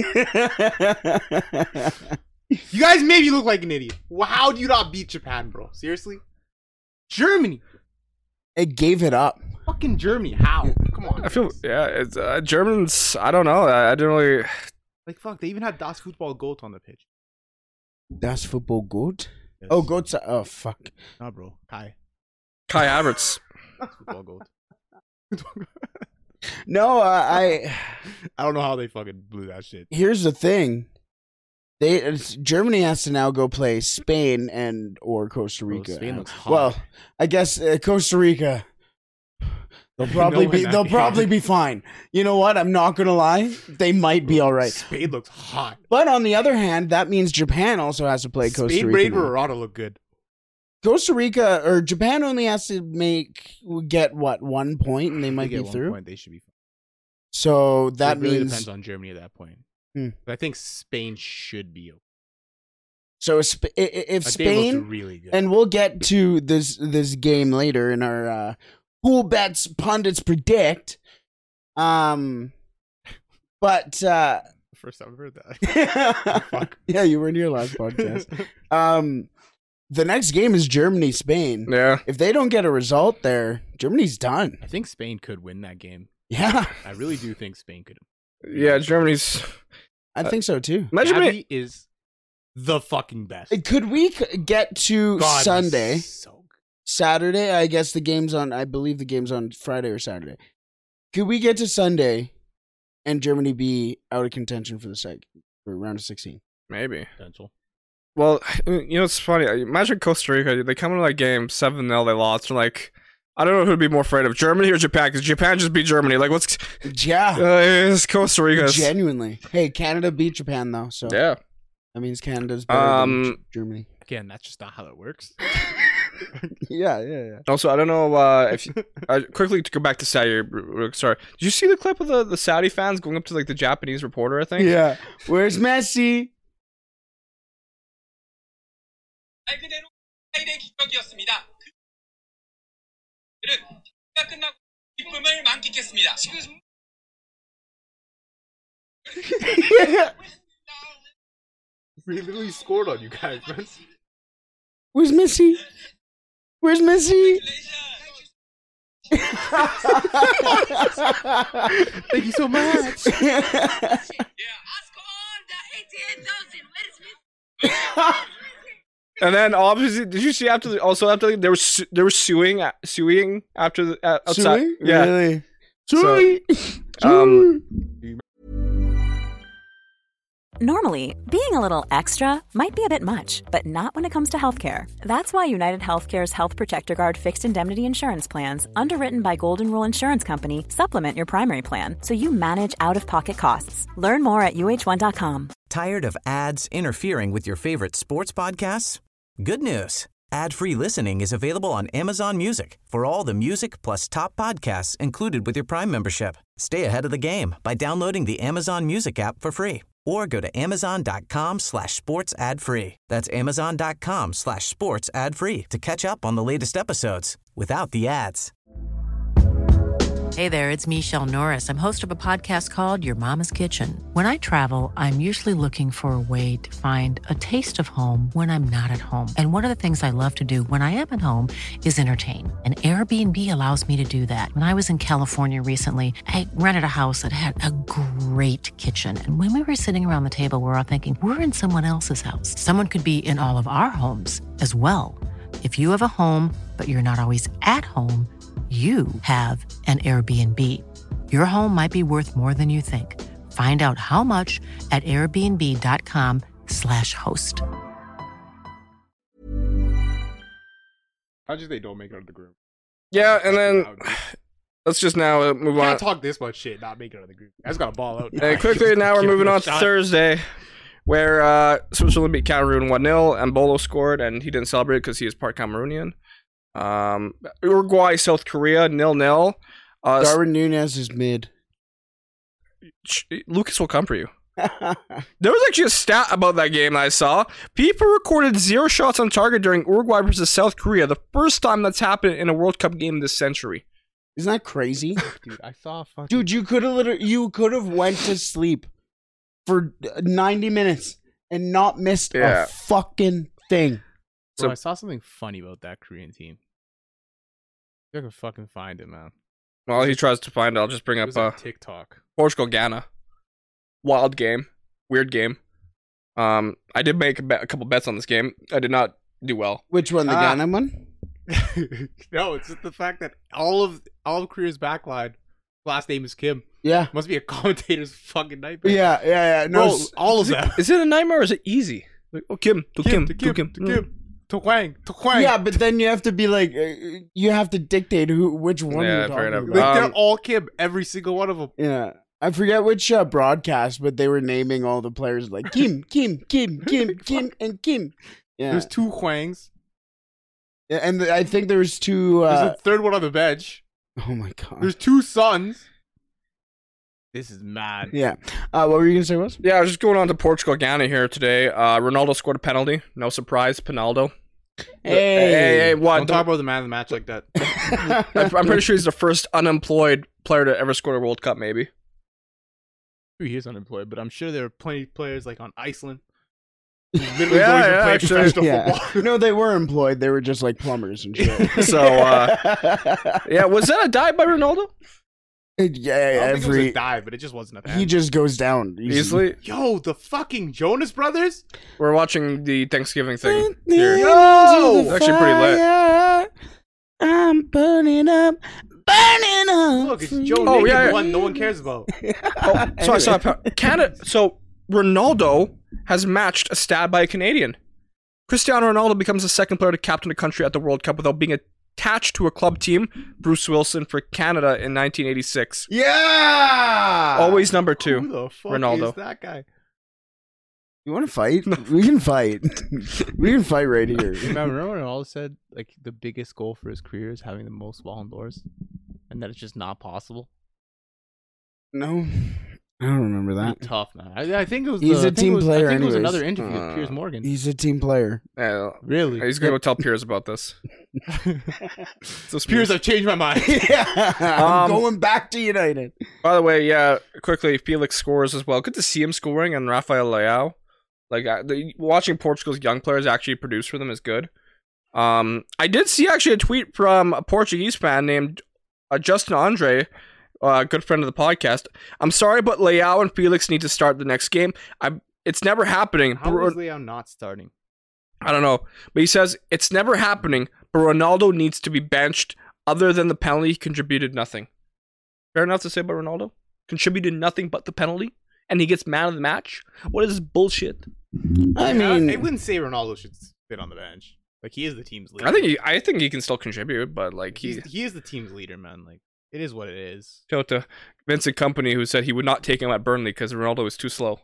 the way. F- you guys made me look like an idiot. Well, how do you not beat Japan, bro? Seriously? Germany. It gave it up. Fucking Germany. How? Come on. I feel guys. yeah. It's uh, Germans. I don't know. I, I didn't really. Like, fuck, they even had Das Football Goat on the pitch. That's football good. Yes. Oh, goats. Oh, fuck. Nah, bro. Kai. Kai Havertz. Das Football Goat. No, uh, I. I don't know how they fucking blew that shit. Here's the thing. They it's, Germany has to now go play Spain and or Costa Bro, Rica. Spain looks hot. Well, I guess uh, Costa Rica. They'll probably No be. win that They'll game. probably be fine. You know what? I'm not gonna lie. They might be all right. Spain looks hot. But on the other hand, that means Japan also has to play Costa Spain, Rica. Braid, now. Verrata look good. Costa Rica or Japan only has to make get what one point, and they might They get be one through. Point, they should be fine. So that it really means depends on Germany at that point. Hmm. But I think Spain should be okay. so if, Sp- i- i- if Like, they looked Spain really good. and we'll get to this this game later in our uh, pool bets pundits predict. Um, but uh, First time I've heard that. Fuck. yeah, you were in your last podcast. Um, the next game is Germany Spain. Yeah. If they don't get a result there, Germany's done. I think Spain could win that game. Yeah, I really do think Spain could. Yeah. Germany's. I think so too. Imagine me. Gavi is the fucking best. Could we c- get to God, he's Sunday, So good. Saturday? I guess the game's on. I believe the game's on Friday or Saturday. Could we get to Sunday, and Germany be out of contention for the sec for round of sixteen? Maybe. Potential. Well, you know, it's funny. Imagine Costa Rica. They come into that game seven nil. They lost. They're like, I don't know who'd be more afraid of, Germany or Japan, because Japan just beat Germany. Like, what's Yeah, uh, it's Costa Rica? genuinely. Hey, Canada beat Japan though, so Yeah. that means Canada's better Um, than G- Germany. Again, that's just not how it works. Yeah, yeah, yeah. Also, I don't know uh, if you, uh, quickly to go back to Saudi. uh, Sorry, did you see the clip of the, the Saudi fans going up to like the Japanese reporter? I think. Yeah. Where's Messi? ライブでの大連기적이었습니다. 그는 가 끝나고 기쁨을 만끽했습니다. We literally scored on you guys, man. Where's Missy? Where's Missy? Thank you so much. Yeah, ask all the eighty-eight thousand. Where is Smith? And then obviously, did you see after the, also after the, they were su- they were suing uh, suing after the uh, outside? Suey? Yeah. Really? So, Suey. um, Normally, being a little extra might be a bit much, but not when it comes to healthcare. That's why United Healthcare's Health Protector Guard fixed indemnity insurance plans, underwritten by Golden Rule Insurance Company, supplement your primary plan so you manage out-of-pocket costs. Learn more at U H one dot com. Tired of ads interfering with your favorite sports podcasts? Good news. Ad-free listening is available on Amazon Music for all the music plus top podcasts included with your Prime membership. Stay ahead of the game by downloading the Amazon Music app for free or go to amazon.com slash sports ad free. That's amazon.com slash sports ad free to catch up on the latest episodes without the ads. Hey there, it's Michelle Norris. I'm host of a podcast called Your Mama's Kitchen. When I travel, I'm usually looking for a way to find a taste of home when I'm not at home. And one of the things I love to do when I am at home is entertain. And Airbnb allows me to do that. When I was in California recently, I rented a house that had a great kitchen. And when we were sitting around the table, we were all thinking, we're in someone else's house. Someone could be in all of our homes as well. If you have a home, but you're not always at home, you have an Airbnb. Your home might be worth more than you think. Find out how much at airbnb.com slash host. How just they don't make it out of the group? yeah, and then let's just now uh, move on. Can't talk this much shit, not make it out of the group. I just got to ball out. And quickly, now we're Give moving it a on to shot. Thursday, where uh, Switzerland beat Cameroon one nil, and Bolo scored, and he didn't celebrate because he is part Cameroonian. Um, Uruguay, South Korea, nil nil. Uh, Darwin Nunez is mid. sh- Lucas will come for you. There was actually a stat about that game that I saw. FIFA recorded zero shots on target during Uruguay versus South Korea, the first time that's happened in a World Cup game this century. Isn't that crazy? Dude, I saw a fucking... Dude, you could have literally, you could have went to sleep for ninety minutes and not missed Yeah. a fucking thing. Bro, So- I saw something funny about that Korean team. I can fucking find it, man. While he tries to find it, I'll just bring It up was on uh, TikTok. Portugal Ghana. Wild game. Weird game. Um, I did make a, bet, a couple bets on this game. I did not do well. Which one, the Ah. Ghana one? No, it's just the fact that all of all of Korea's backline, last name is Kim. Yeah. Must be a commentator's fucking nightmare. Yeah, yeah, yeah. No, Bro, s- all of Is it, them. is it a nightmare or is it easy? Like, oh, Kim, to Kim, to to Kim, Kim, to Kim, to Hwang, to Hwang. yeah, but then you have to be like, uh, you have to dictate who, which one Yeah, you're fair talking enough. about. Like, Um, they're all Kim, every single one of them. Yeah. I forget which uh, broadcast, but they were naming all the players like Kim, Kim, Kim, Kim, Kim, and Kim. Yeah. There's two Hwangs. Yeah, and th- I think there's two. There's Uh, a third one on the bench. oh my god. There's two sons. This is mad. Yeah. Uh, what were you gonna say, was? Yeah, I was just going on to Portugal Ghana here today. Uh, Ronaldo scored a penalty. No surprise, Pinaldo. Hey, hey, hey, what? Don't talk about the man of the match like that. I'm I'm pretty sure he's the first unemployed player to ever score a World Cup, maybe. He is unemployed, but I'm sure there are plenty of players like on Iceland. who Literally Yeah, don't even yeah, play actually. professional Yeah. football. No, they were employed. They were just like plumbers and shit. So, uh, yeah, was that a dive by Ronaldo? yeah, I don't think it was every a dive, but it just wasn't a he just goes down easy. Easily. Yo, the fucking Jonas Brothers. We're watching the Thanksgiving thing here. Yo, It's actually pretty lit. I'm burning up, burning up. Look, it's for Joe you. Oh, Naked, yeah, the yeah. one no one cares about. Oh, so I saw Canada. So Ronaldo has matched a stat by a Canadian. Cristiano Ronaldo becomes the second player to captain a country at the World Cup without being attached to a club team. Bruce Wilson for Canada in nineteen eighty-six. Yeah. Always number two. Who the fuck Ronaldo. is that guy? You want to fight? We can fight. We can fight right here. Remember when Ronaldo said like the biggest goal for his career is having the most Ballon d'Ors, and that it's just not possible. No, I don't remember that. Tough man. I, I think it was. He's the, a I think team it was, player I think it was anyways. another interview Uh, with Piers Morgan. He's a team player. Yeah, Really? he's gonna go tell Piers about this. So Piers, I've changed my mind. Yeah, I'm Um, going back to United. By the way, yeah, quickly, Felix scores as well. Good to see him scoring, and Rafael Leao. Like uh, the, watching Portugal's young players actually produce for them is good. Um, I did see actually a tweet from a Portuguese fan named uh, Justin Andre, a uh, good friend of the podcast. I'm sorry, but Leao and Felix need to start the next game. I It's never happening. How Bru- is Leo not starting? I don't know, but he says it's never happening. But Ronaldo needs to be benched. Other than the penalty, he contributed nothing. Fair enough to say about Ronaldo. Contributed nothing but the penalty, and he gets man of the match. What is this bullshit? I Yeah, mean, I wouldn't say Ronaldo should sit on the bench. Like, he is the team's leader. I think he, I think he can still contribute, but like he. He's, he is the team's leader, man. Like, it is what it is. Shout out to Vincent Kompany, who said he would not take him at Burnley because Ronaldo is too slow.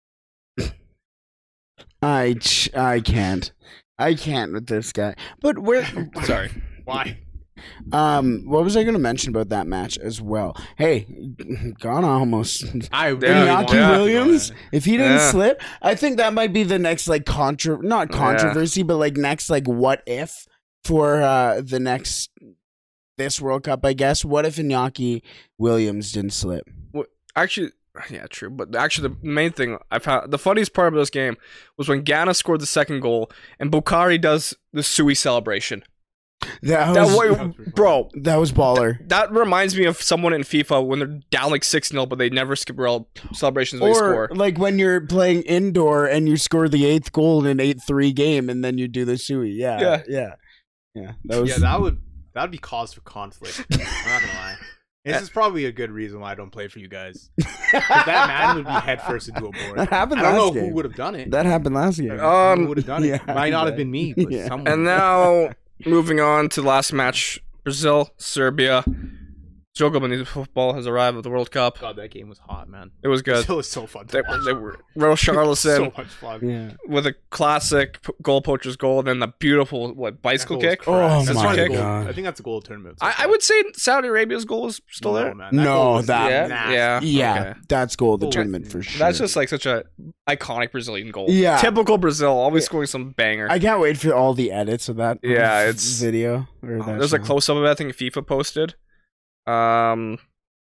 I ch- I can't. I can't with this guy. But where? Sorry. Why? Um, what was I going to mention about that match as well? Hey, Ghana almost. I Yeah, Iñaki yeah. Williams, if he didn't Yeah. slip, I think that might be the next like contra not Yeah. controversy, but like next like what if for uh the next this World Cup, I guess. What if Iñaki Williams didn't slip? Well, actually, yeah, true. But actually, the main thing I found, the funniest part of this game was when Ghana scored the second goal and Bukhari does the Sui celebration. That That was way, bro. that was baller. That reminds me of someone in FIFA when they're down like six nil, but they never skip rel- celebrations when they Or score. like when you're playing indoor and you score the eighth goal in an eight three game and then you do the Sui. Yeah. Yeah. Yeah. Yeah. That was Yeah, that would that would be cause for conflict. I'm not gonna lie. This is probably a good reason why I don't play for you guys. 'Cause that man would be head first into a board. That happened I don't last know game. who would have done it. that happened last game. Who Um, would have done yeah, it? Might not have yeah. been me, but Yeah. someone. and now moving on to last match: Brazil, Serbia. Jogo Bonito football has arrived at the World Cup. God, that game was hot, man. It was good. It was so fun. To They, watch. they were Richarlison so much fun. Yeah. with a classic p- goal poacher's goal, and then the beautiful what bicycle That goal was kick. crazy. Oh That's my probably the goal- God. I think that's a goal of the tournament. so I, I far. would say Saudi Arabia's goal is still No, there. man. That No, goal was that- Yeah, nasty. yeah, Yeah, okay. that's goal of the Goal- tournament for sure. That's just like such a iconic Brazilian goal. Yeah. typical Brazil, always scoring some banger. I can't wait for all the edits of that. Yeah, v- it's- video. Or Uh, that There's a shot. close up of it. I think FIFA posted. Um,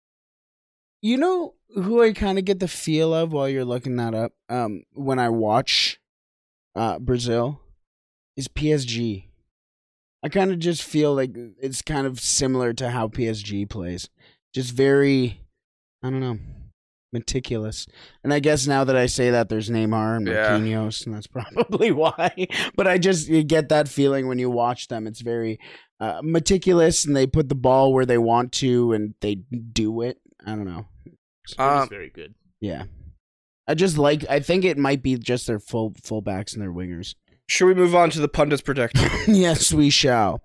You know who I kind of get the feel of while you're looking that up? Um, when I watch, uh, Brazil, is P S G. I kind of just feel like it's kind of similar to how P S G plays. Just very, I don't know, meticulous. And I guess now that I say that, there's Neymar and Yeah. Marquinhos, and that's probably why. But I just you get that feeling when you watch them. It's very uh, meticulous, and they put the ball where they want to, and they do it. I don't know. It was Um, very good. Yeah. I just like, I think it might be just their full fullbacks and their wingers. should we move on to the pundits predict? Yes, we shall.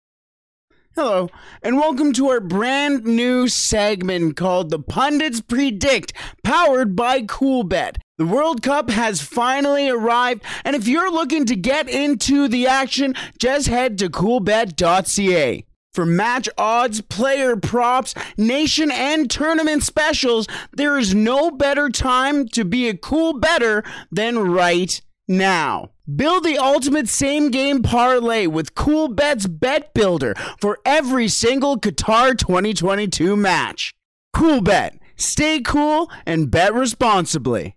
Hello, and welcome to our brand new segment called The Pundits Predict, powered by CoolBet. The World Cup has finally arrived, and if you're looking to get into the action, just head to coolbet dot c a. For match odds, player props, nation, and tournament specials, there is no better time to be a cool better than right now. Build the ultimate same-game parlay with CoolBet's Bet Builder for every single Qatar twenty twenty-two match. CoolBet. Stay cool and bet responsibly.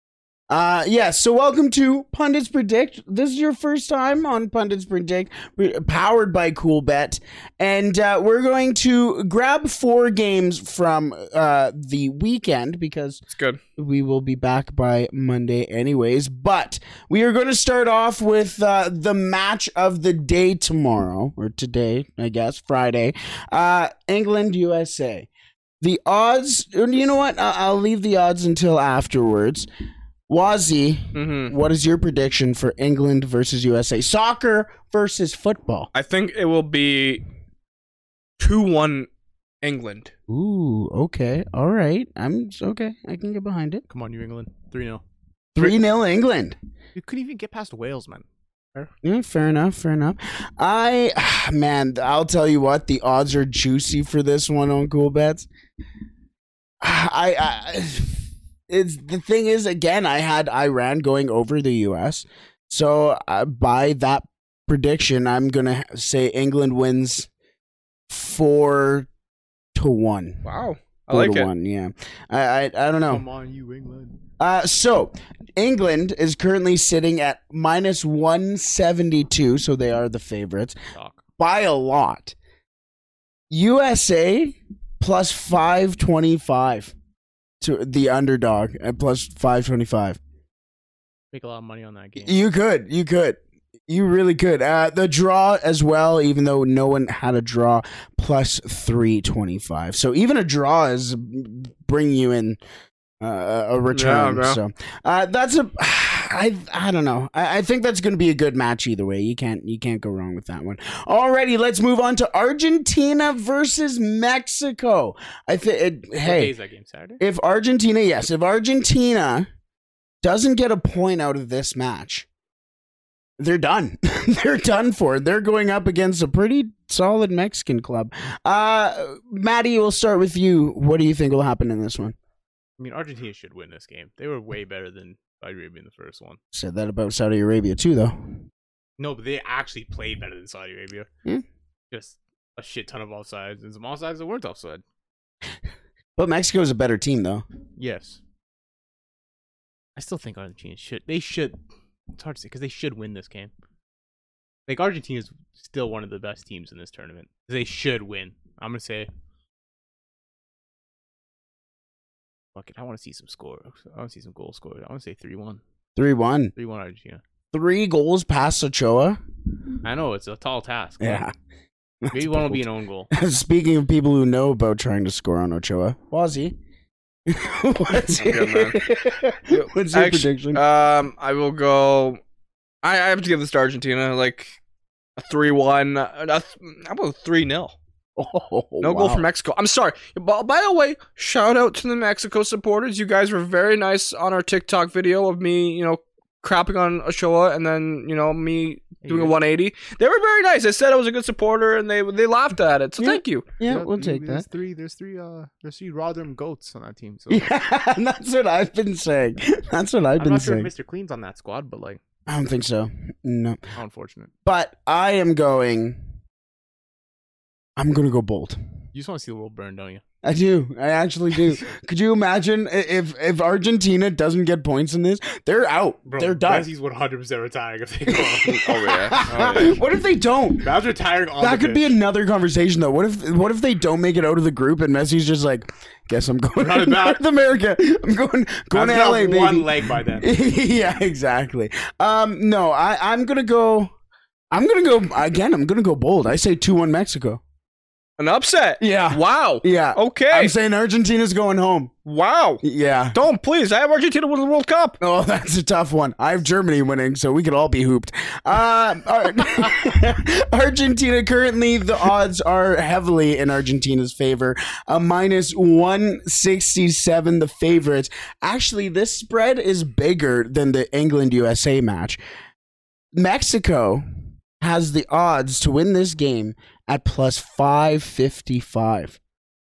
Uh, yeah, so welcome to Pundits Predict. This is your first time on Pundits Predict, powered by CoolBet. And uh, we're going to grab four games from uh, the weekend because It's good. we will be back by Monday anyways. But we are going to start off with uh, the match of the day tomorrow, or today, I guess, Friday. Uh, England, U S A. The odds, you know what? I- I'll leave the odds until afterwards. Wazzy, Mm-hmm. what is your prediction for England versus U S A? Soccer versus football. I think it will be two one England. Ooh, okay. All right. I'm okay. I can get behind it. Come on, New England. three nil. three nil England. You couldn't even get past Wales, man. Yeah, fair enough, fair enough. I, man, I'll tell you what, the odds are juicy for this one on Cool Bets. I, I, it's the thing is, again, I had Iran going over the U S, so uh, by that prediction, I'm gonna say England wins four to one. Wow, I Four like to it. one, yeah. I, I, I don't know. Come on, you England. Uh, so England is currently sitting at minus one seventy-two, so they are the favorites Shock. by a lot. U S A plus five twenty-five to the underdog at plus five twenty-five. Make a lot of money on that game. You could, you could, you really could. Uh, the draw as well, even though no one had a draw, plus three twenty-five. So even a draw is bringing you in uh, a return. Yeah, so uh, that's a, I, I don't know. I, I think that's going to be a good match either way. You can't, you can't go wrong with that one. Alrighty, let's move on to Argentina versus Mexico. I think. What Hey, day is that game? Saturday? if Argentina, yes, if Argentina doesn't get a point out of this match, they're done. They're done for. They're going up against a pretty solid Mexican club. Uh, Maddie, we'll start with you. What do you think will happen in this one? I mean, Argentina should win this game. They were way better than Saudi Arabia in the first one. Said that about Saudi Arabia too, though. No, but they actually played better than Saudi Arabia. Hmm? Just a shit ton of offsides and some offsides that weren't offside. But Mexico's a better team, though. Yes. I still think Argentina should. They should. It's hard to say because they should win this game. Like, Argentina's still one of the best teams in this tournament. They should win. I'm going to say. Fuck it. I want to see some score. I want to see some goals scored. I want to say three one. three one. three one Argentina. Three goals past Ochoa. I know. It's a tall task. but Yeah. Maybe one will be an own goal. Speaking of people who know about trying to score on Ochoa, Wazzy. What's your, what's your Actu- prediction? Um, I will go. I, I have to give this to Argentina, like a three one. Uh, how about three nil? Oh, No wow. goal for Mexico. I'm sorry. By, by the way, shout out to the Mexico supporters. You guys were very nice on our TikTok video of me, you know, crapping on Ochoa, and then you know me doing a one eighty. They were very nice. They said I was a good supporter, and they they laughed at it. So Yeah. thank you. Yeah, Yeah, we'll take there's that. Three, there's three. Uh, there's three Rotherham goats on that team. So Yeah, that's what I've been saying. That's what I've I'm been not sure saying. if Mister Clean's on that squad, but like, I don't think so. No. how unfortunate. But I am going. I'm going to go bold. You just want to see the world burn, don't you? I do. I actually do. Could you imagine i- if if Argentina doesn't get points in this? They're out. They're done. Messi's one hundred percent retiring if they go. Oh yeah. Oh, yeah. What if they don't? Messi's retiring on That the could be pitch. another conversation, though. What if what if they don't make it out of the group and Messi's just like, guess I'm going to Running back. North America. I'm going going to Messi's L A, got baby. one leg by then. Yeah, exactly. Um, no, I I'm gonna go. I'm gonna go again. I'm gonna go bold. I say two one Mexico. An upset. Yeah. Wow. Yeah. Okay. I'm saying Argentina's going home. Wow. Yeah. Don't please. I have Argentina win the World Cup. Oh, that's a tough one. I have Germany winning, so we could all be hooped. Uh, Ar- Argentina, currently, the odds are heavily in Argentina's favor. A minus one sixty-seven, the favorites. Actually, this spread is bigger than the England-U S A match. Mexico has the odds to win this game at plus five fifty-five.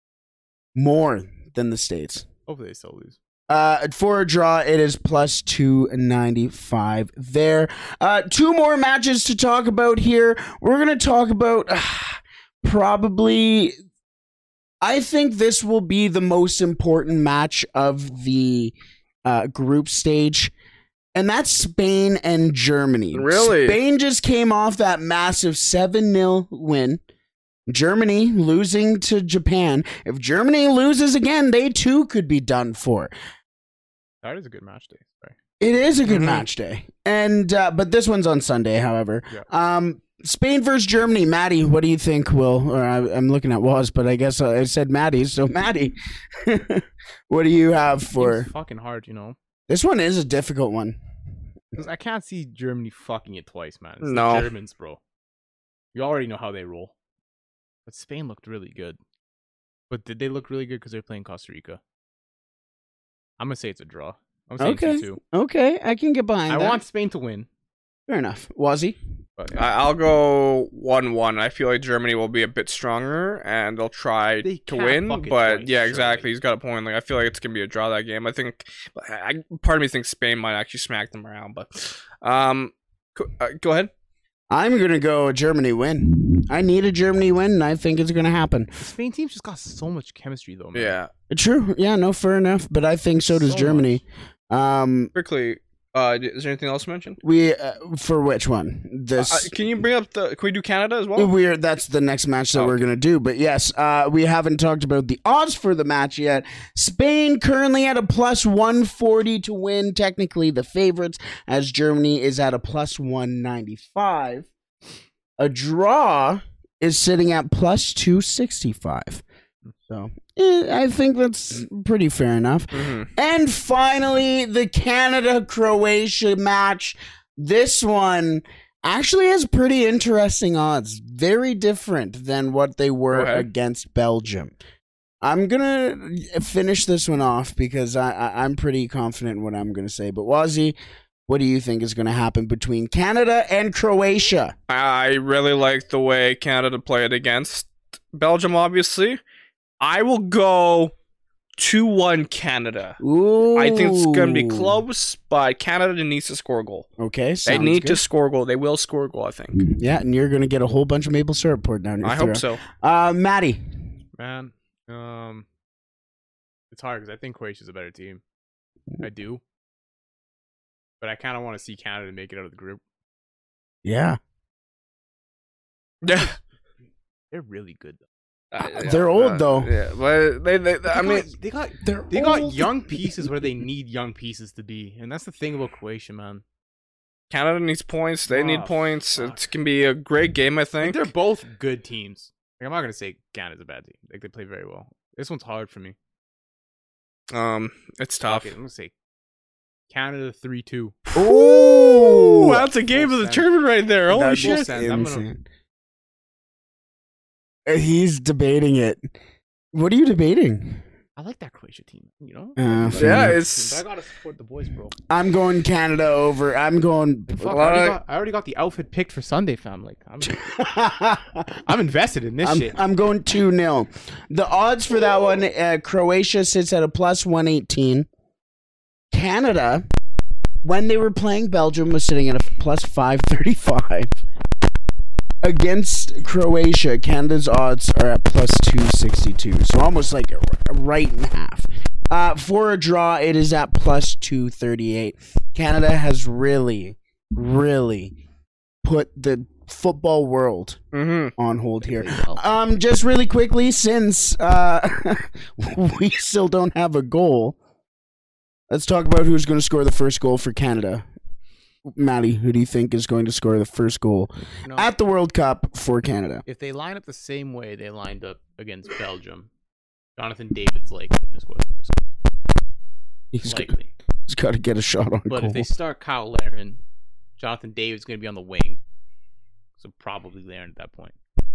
More than the States. Hopefully they still lose. Uh, for a draw, it is plus two ninety-five there. Uh, two more matches to talk about here. We're going to talk about uh, probably, I think this will be the most important match of the uh, group stage. And that's Spain and Germany. Really? Spain just came off that massive seven nil win. Germany losing to Japan. If Germany loses again, they too could be done for. That is a good match day. Sorry. It is a good Mhm. match day. And uh, but this one's on Sunday, however. Yeah. Um, Spain versus Germany. Maddie, what do you think, Will? Or I, I'm looking at Waz, but I guess I said Maddie, so Maddie. What do you have for... It's fucking hard, you know. This one is a difficult one. Because I can't see Germany fucking it twice, man. It's No. the Germans, bro. You already know how they roll. But Spain looked really good. But did they look really good because they're playing Costa Rica? I'm gonna say it's a draw. I'm saying Okay. two two. Okay, I can get behind I that. want Spain to win. Fair enough. Wazzy? But yeah. I- I'll go one one. I feel like Germany will be a bit stronger and they'll try They to can't win. fuck it But twice, yeah, surely. exactly. He's got a point. Like I feel like it's gonna be a draw that game. I think. I, part of me thinks Spain might actually smack them around. But um, go, uh, go ahead. I'm going to go Germany win. I need a Germany win, and I think it's going to happen. The Spain team's just got so much chemistry, though, man. Yeah. True. Yeah, no, fair enough. But I think so does So Germany. Um, Quickly, uh, is there anything else to mention? we uh, for which one? This. Uh, can you bring up the? Can we do Canada as well? We're that's the next match that Oh, we're okay. gonna do. But yes, uh, we haven't talked about the odds for the match yet. Spain currently at a plus one forty to win, technically the favorites, as Germany is at a plus one ninety five. A draw is sitting at plus two sixty five. So eh, I think that's pretty fair enough. Mhm. And finally, the Canada-Croatia match. This one actually has pretty interesting odds. Very different than what they were Go ahead. against Belgium. I'm going to finish this one off because I, I, I'm pretty confident in what I'm going to say. But Wazzy, what do you think is going to happen between Canada and Croatia? I really like the way Canada played against Belgium, obviously. I will go two one Canada. Ooh. I think it's going to be close, but Canada needs to score a goal. Okay, They sounds need good. to score a goal. They will score a goal, I think. Yeah, and you're going to get a whole bunch of maple syrup poured down your I throat. hope so. Uh, Maddie. Man, um, it's hard because I think Croatia's a better team. I do, but I kind of want to see Canada make it out of the group. Yeah. Yeah. They're really good though. Uh, They're old, though. Yeah, but they, they, I They mean, got, they got They're they got old. young pieces where they need young pieces to be, and that's the thing about Croatia, man. Canada needs points. They need Oh, points. fuck. It can be a great game, I Like, think. they're both good teams. Like, I'm not gonna say Canada's a bad team. Like they play very well. This one's hard for me. Um, it's tough. Okay, I'm gonna say Canada three two. Ooh, that's a game of the Full tournament right there. Holy That'd be shit! sense. I'm gonna- insane. Uh, He's debating it. What are you debating? I like that Croatia team. You know. Uh, fair Yeah, enough. it's But I gotta support the boys, bro. I'm going Canada over. I'm going. Fuck, I, already Like- got, I already got the outfit picked for Sunday, fam. Like, I'm, I'm invested in this I'm, shit. I'm going two nil. The odds for that one, uh, Croatia sits at a plus one eighteen. Canada, when they were playing Belgium, was sitting at a plus five thirty-five. Against Croatia, Canada's odds are at plus two sixty-two. So almost like r- right in half. Uh, for a draw, it is at plus two thirty-eight. Canada has really, really put the football world Mm-hmm. on hold here. Um, just really quickly, since uh, we still don't have a goal, let's talk about who's going to score the first goal for Canada. Maddie, who do you think is going to score the first goal You know, at the World Cup for Canada? if they line up the same way they lined up against Belgium, Jonathan David's likely to score the first goal. He's got, Likely. he's got to get a shot on But goal. if they start Kyle Larin, Jonathan David's going to be on the wing. So probably Larin at that point.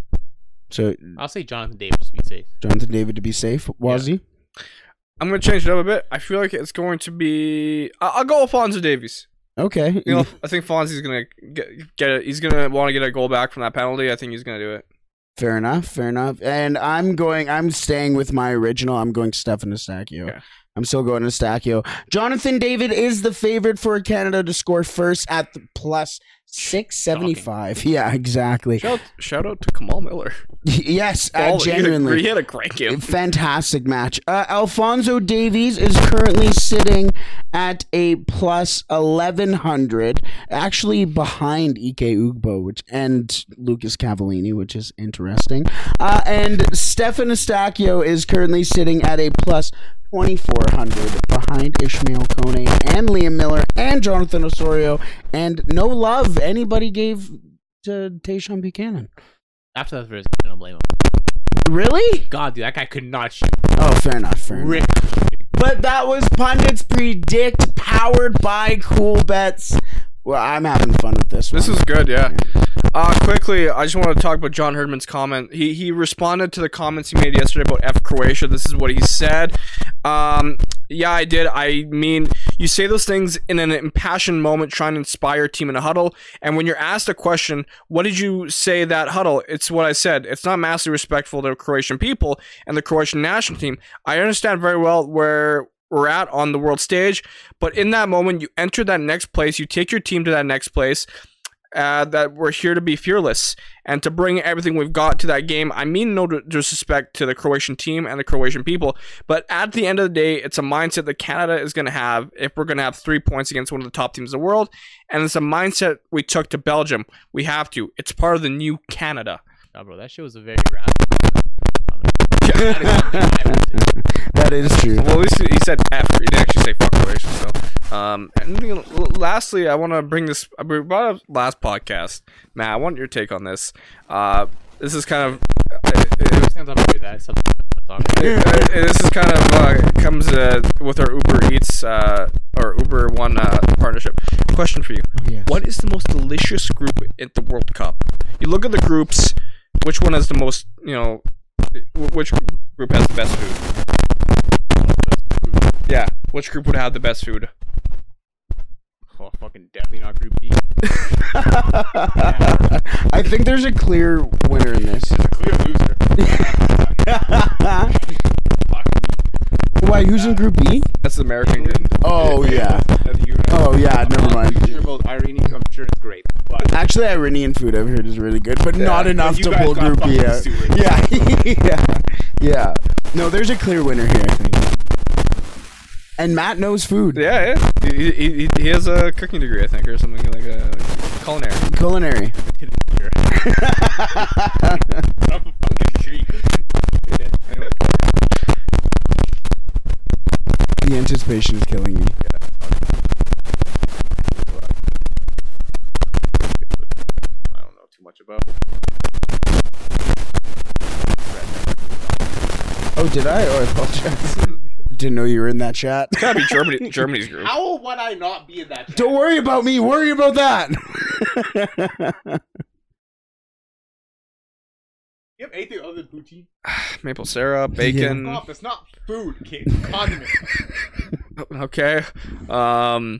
So I'll say Jonathan David just to be safe. Jonathan David to be safe. Wazzy? I'm gonna change it up a bit. I feel like it's going to be. I- I'll go Alphonso Davies. Okay. You know, I think Fonzie's gonna get, get it. He's gonna want to get a goal back from that penalty. I think he's gonna do it. Fair enough. Fair enough. And I'm going. I'm staying with my original. I'm going Stefan Eustáquio. Okay. I'm still going Eustáquio. Jonathan David is the favorite for Canada to score first at the plus six seventy five. Yeah, exactly. Shout, shout out to Kamal Miller. Yes, uh, Ball- he had a- genuinely. he had a great game. Fantastic match. Uh, Alphonso Davies is currently sitting at a plus eleven hundred, actually behind Ike Ugbo, which and Lucas Cavallini, which is interesting. Uh, and Stefan Eustáquio is currently sitting at a plus twenty-four hundred behind Ishmael Kone and Liam Miller and Jonathan Osorio, and no love anybody gave to Tayshaun Buchanan. After that first, I don't blame him. Really? God, dude, that guy could not shoot. Oh, fair enough. Fair enough. Rick. But that was Pundits Predict, powered by Cool Bets. Well, I'm having fun with this one. This is good, yeah. Uh, quickly, I just want to talk about John Herdman's comment. He he responded to the comments he made yesterday about F Croatia. This is what he said. Um, yeah, I did. I mean, you say those things in an impassioned moment trying to inspire a team in a huddle, and when you're asked a question, what did you say that huddle? It's what I said. It's not massively respectful to the Croatian people and the Croatian national team. I understand very well where we're at on the world stage, but in that moment, you enter that next place, you take your team to that next place. uh, that we're here to be fearless and to bring everything we've got to that game. I mean no disrespect to the Croatian team and the Croatian people, but at the end of the day, it's a mindset that Canada is going to have if we're going to have three points against one of the top teams in the world, and it's a mindset we took to Belgium. We have to. It's part of the new Canada. Nah, bro, that shit was a very rapid comment. That is something I would say. That is true. Well, at least he said F. He didn't actually say fuck Croatia. So, um, and you know, lastly, I want to bring this. I brought up last podcast, Matt. I want your take on this. Uh, this is kind of. It, it, Sounds like that. Something to talk about. it, it, this is kind of uh, comes uh, with our Uber Eats uh, or Uber One uh, partnership. Question for you: Oh, yes. What is the most delicious group at the World Cup? You look at the groups. Which one has the most? You know, which group has the best food? Yeah, which group would have the best food? Oh, fucking definitely not Group B. I think there's a clear winner in this. There's a clear loser. Fucking me. Why? Who's in Group B? That's the American group. Oh yeah. Oh yeah. Never mind. I'm sure both Irene, I'm sure it's great. But Actually, Iranian food I've heard is really good, but not but enough you to guys pull got Group B fucking out. stewards. Yeah, yeah, yeah. No, there's a clear winner here, I think. And Matt knows food. Yeah, yeah. He, he, he has a cooking degree, I think, or something like a culinary. Culinary. I'm a fucking tree. Anyway, The anticipation is killing me. I don't know too much about. Oh, did I? Oh, I apologize. Didn't know you were in that chat. It's gotta be Germany, Germany's group. How would I not be in that? Chat? Don't worry about me. Worry about that. You have anything other than poutine? Maple syrup, bacon. Stop, it's not food, kid. Condiment. Okay. Um.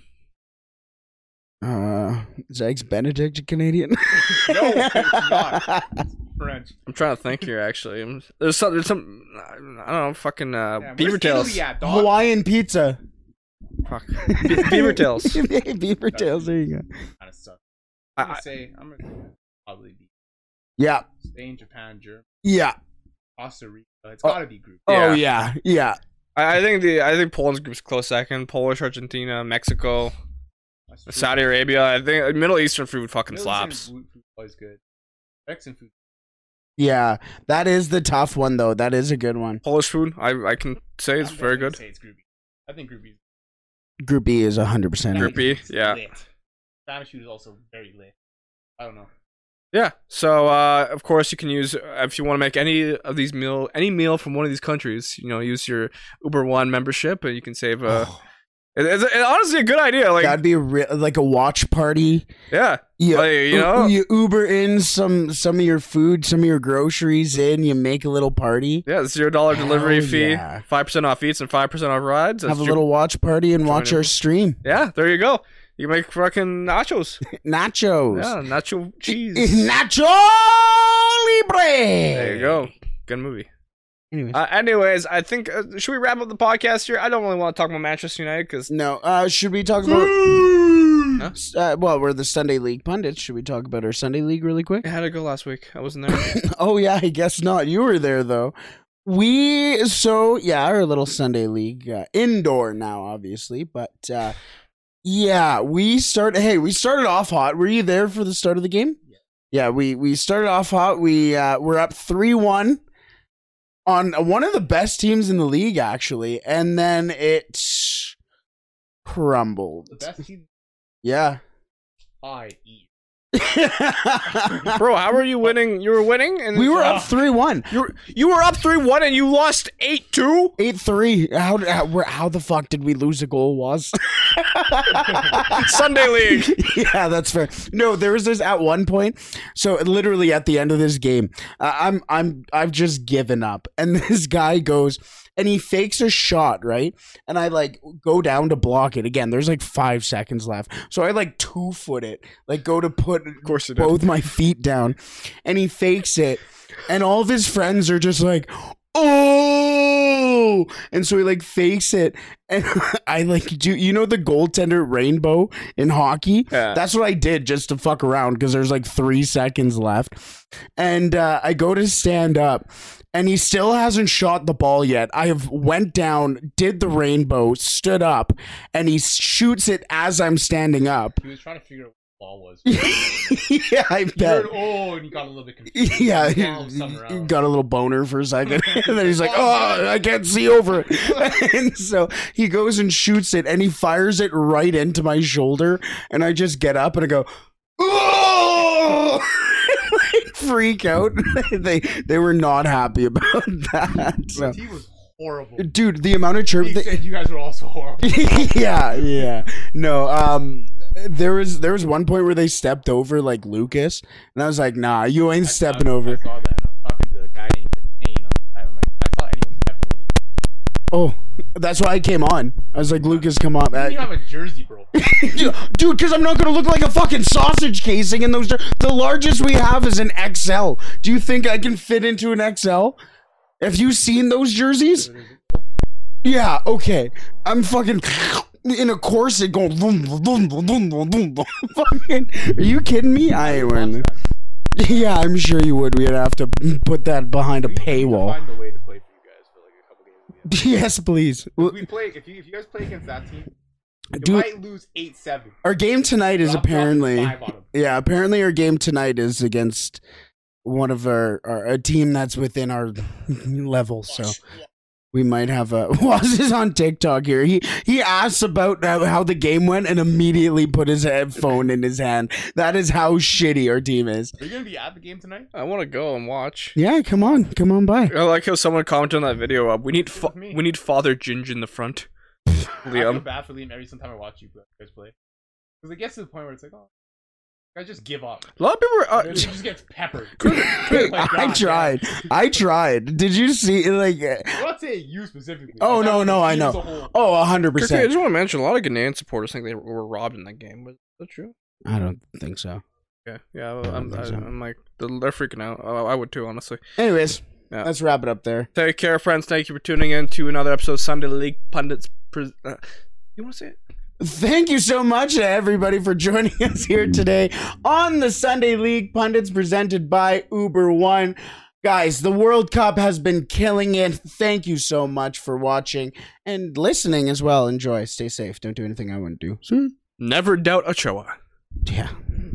Uh, is Eggs Benedict Canadian? No, it's not. It's French. I'm trying to think here. Actually, I'm- there's some. There's some. I don't know. Fucking uh, Yeah, beaver where's tails. Italy at, dog? Hawaiian pizza. Fuck. Be- beaver tails. Beaver tails. There you go. Kind of sucks. I, I'm gonna I, say I'm gonna probably be Yeah. Spain, Japan, Germany, Yeah. Costa Rica. It's Oh. gotta be group. Oh yeah. Yeah. I think the. I think Poland's group's close second. Polish, Argentina, Mexico, That's true. Saudi Arabia. I think Middle Eastern food fucking Middle Eastern slaps. food- food is always good. Mexican food. Yeah. That is the tough one though. That is a good one. Polish food. I I can say it's I'm very definitely gonna good. Say it's group B. I think group B. is Group B is one hundred percent. Group B, yeah. lit. Spanish food is also very lit. I don't know. Yeah. So, uh, of course, you can use if you want to make any of these meal, any meal from one of these countries. You know, use your Uber One membership, and you can save. Uh, it- it's, it's honestly a good idea. Like, That'd be a re- like a watch party. yeah, You, Like, you know? you Uber in some some of your food, some of your groceries in. You make a little party. yeah, zero dollar delivery Hell fee, yeah. five percent off eats, and five percent off rides. That's Have a your- little watch party and join watch in. our stream. Yeah, there you go. You make fucking nachos. Nachos. Yeah, nacho cheese. Nacho Libre. There you go. Good movie. Anyways. Uh, anyways, I think uh, should we wrap up the podcast here? I don't really want to talk about Manchester United because No, uh, should we talk about? Uh, well, we're the Sunday League pundits. Should we talk about our Sunday League really quick? I had to go last week. I wasn't there. Oh yeah, I guess not. You were there though. We so yeah, our little Sunday League uh, indoor now, obviously, but uh, yeah, we started. Hey, we started off hot. Were you there for the start of the game? Yeah. Yeah, we we started off hot. We uh, we're up three one on one of the best teams in the league, actually, and then it crumbled. The best team Yeah. I eat. Bro, how were you winning? You were winning, and We were up three one. You were, you were up three one, and you lost eight two. eight three. How, did- how where- how the fuck did we lose a goal? Was Sunday League. yeah, that's fair. No, there was this at one point. So literally at the end of this game, uh, I'm I'm I've just given up, and this guy goes and he fakes a shot, right? And I like go down to block it again. There's like five seconds left, so I like two foot it, like go to put Of course you did. both my feet down, and he fakes it, and all of his friends are just like, oh. oh, and so he like fakes it, and I like do you know the goaltender rainbow in hockey? Yeah. That's what I did just to fuck around because there's like three seconds left, and uh, I go to stand up. And he still hasn't shot the ball yet. I have went down, did the rainbow, stood up, and he shoots it as I'm standing up. He was trying to figure out what the ball was. Yeah, I You bet. heard, oh, and he got a little bit confused. Yeah, He he, found somewhere he else. got a little boner for a second. And then he's like, oh, I can't see over it. And so he goes and shoots it, and he fires it right into my shoulder. And I just get up and I go, oh! Freak out. they they were not happy about that. So. He was horrible. Dude, the amount of chirp. He that- said you guys were also horrible. yeah, yeah. No, um, there was there was one point where they stepped over like Lucas, and I was like, nah, you ain't I saw- stepping over. I saw that. And I'm talking to a guy named Kane on the side. I'm like, I saw anyone step over Lucas. Oh, that's why I came on. I was like, Lucas, come on. You don't even have a jersey, bro. Dude, because I'm not going to look like a fucking sausage casing in those. The largest we have is an X L. Do you think I can fit into an X L? Have you seen those jerseys? Yeah, okay. I'm fucking in a corset going. Boom, boom, boom, boom, boom, boom. Fucking, are you kidding me? I ain't wearing it. Yeah, I'm sure you would. We'd have to put that behind a We need to paywall. Find a way to play for you guys for like a couple games. Yes, please. If we play, if you if you guys play against that team, you Dude, might lose eight seven. our game tonight is Drop- drop apparently. five on 'em. Yeah, apparently our game tonight is against one of our, our a team that's within our level. So we might have a. Waz is on TikTok here. He he asks about how, how the game went and immediately put his headphone in his hand. That is how shitty our team is. Are you gonna be at the game tonight? I want to go and watch. Yeah, come on, come on by. I like how someone commented on that video. Uh, we need fa- with me. we need Father Ginge in the front. I feel Liam. bad for Liam every time I watch you guys play, because it gets to the point where it's like, oh, I just give up. A lot of people are. Uh, He just gets peppered. I Like, God, tried. I tried. Did you see? Like, uh, I'm not saying you specifically. oh I'm no, talking no, the I team know. as a whole. Oh, a hundred Kirk, I percent. just want to mention a lot of Ghanaian supporters think they were robbed in that game. Was that true? I don't think so. Yeah, yeah. don't I'm, think I, so. I'm like they're freaking out. I, I would too, honestly. Anyways, Yeah. let's wrap it up there. Take care, friends. Thank you for tuning in to another episode of Sunday League Pundits. Pre- uh, you want to say it? Thank you so much to everybody for joining us here today on the Sunday League Pundits presented by Uber One. Guys, the World Cup has been killing it. Thank you so much for watching and listening as well. Enjoy. Stay safe. Don't do anything I wouldn't do. So, Never doubt Ochoa. yeah.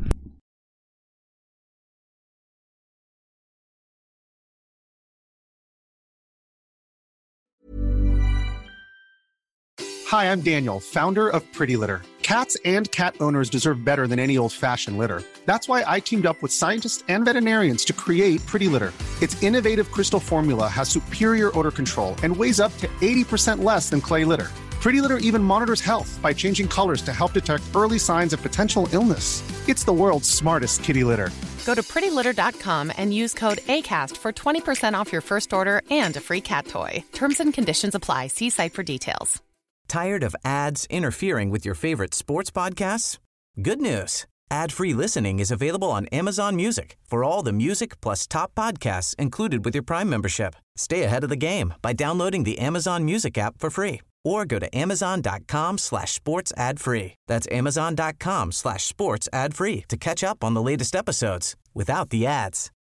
Hi, I'm Daniel, founder of Pretty Litter. Cats and cat owners deserve better than any old-fashioned litter. That's why I teamed up with scientists and veterinarians to create Pretty Litter. Its innovative crystal formula has superior odor control and weighs up to eighty percent less than clay litter. Pretty Litter even monitors health by changing colors to help detect early signs of potential illness. It's the world's smartest kitty litter. Go to pretty litter dot com and use code ACAST for twenty percent off your first order and a free cat toy. Terms and conditions apply. See site for details. Tired of ads interfering with your favorite sports podcasts? Good news. Ad-free listening is available on Amazon Music for all the music plus top podcasts included with your Prime membership. Stay ahead of the game by downloading the Amazon Music app for free or go to amazon.com slash sports ad free. That's amazon.com slash sports ad free to catch up on the latest episodes without the ads.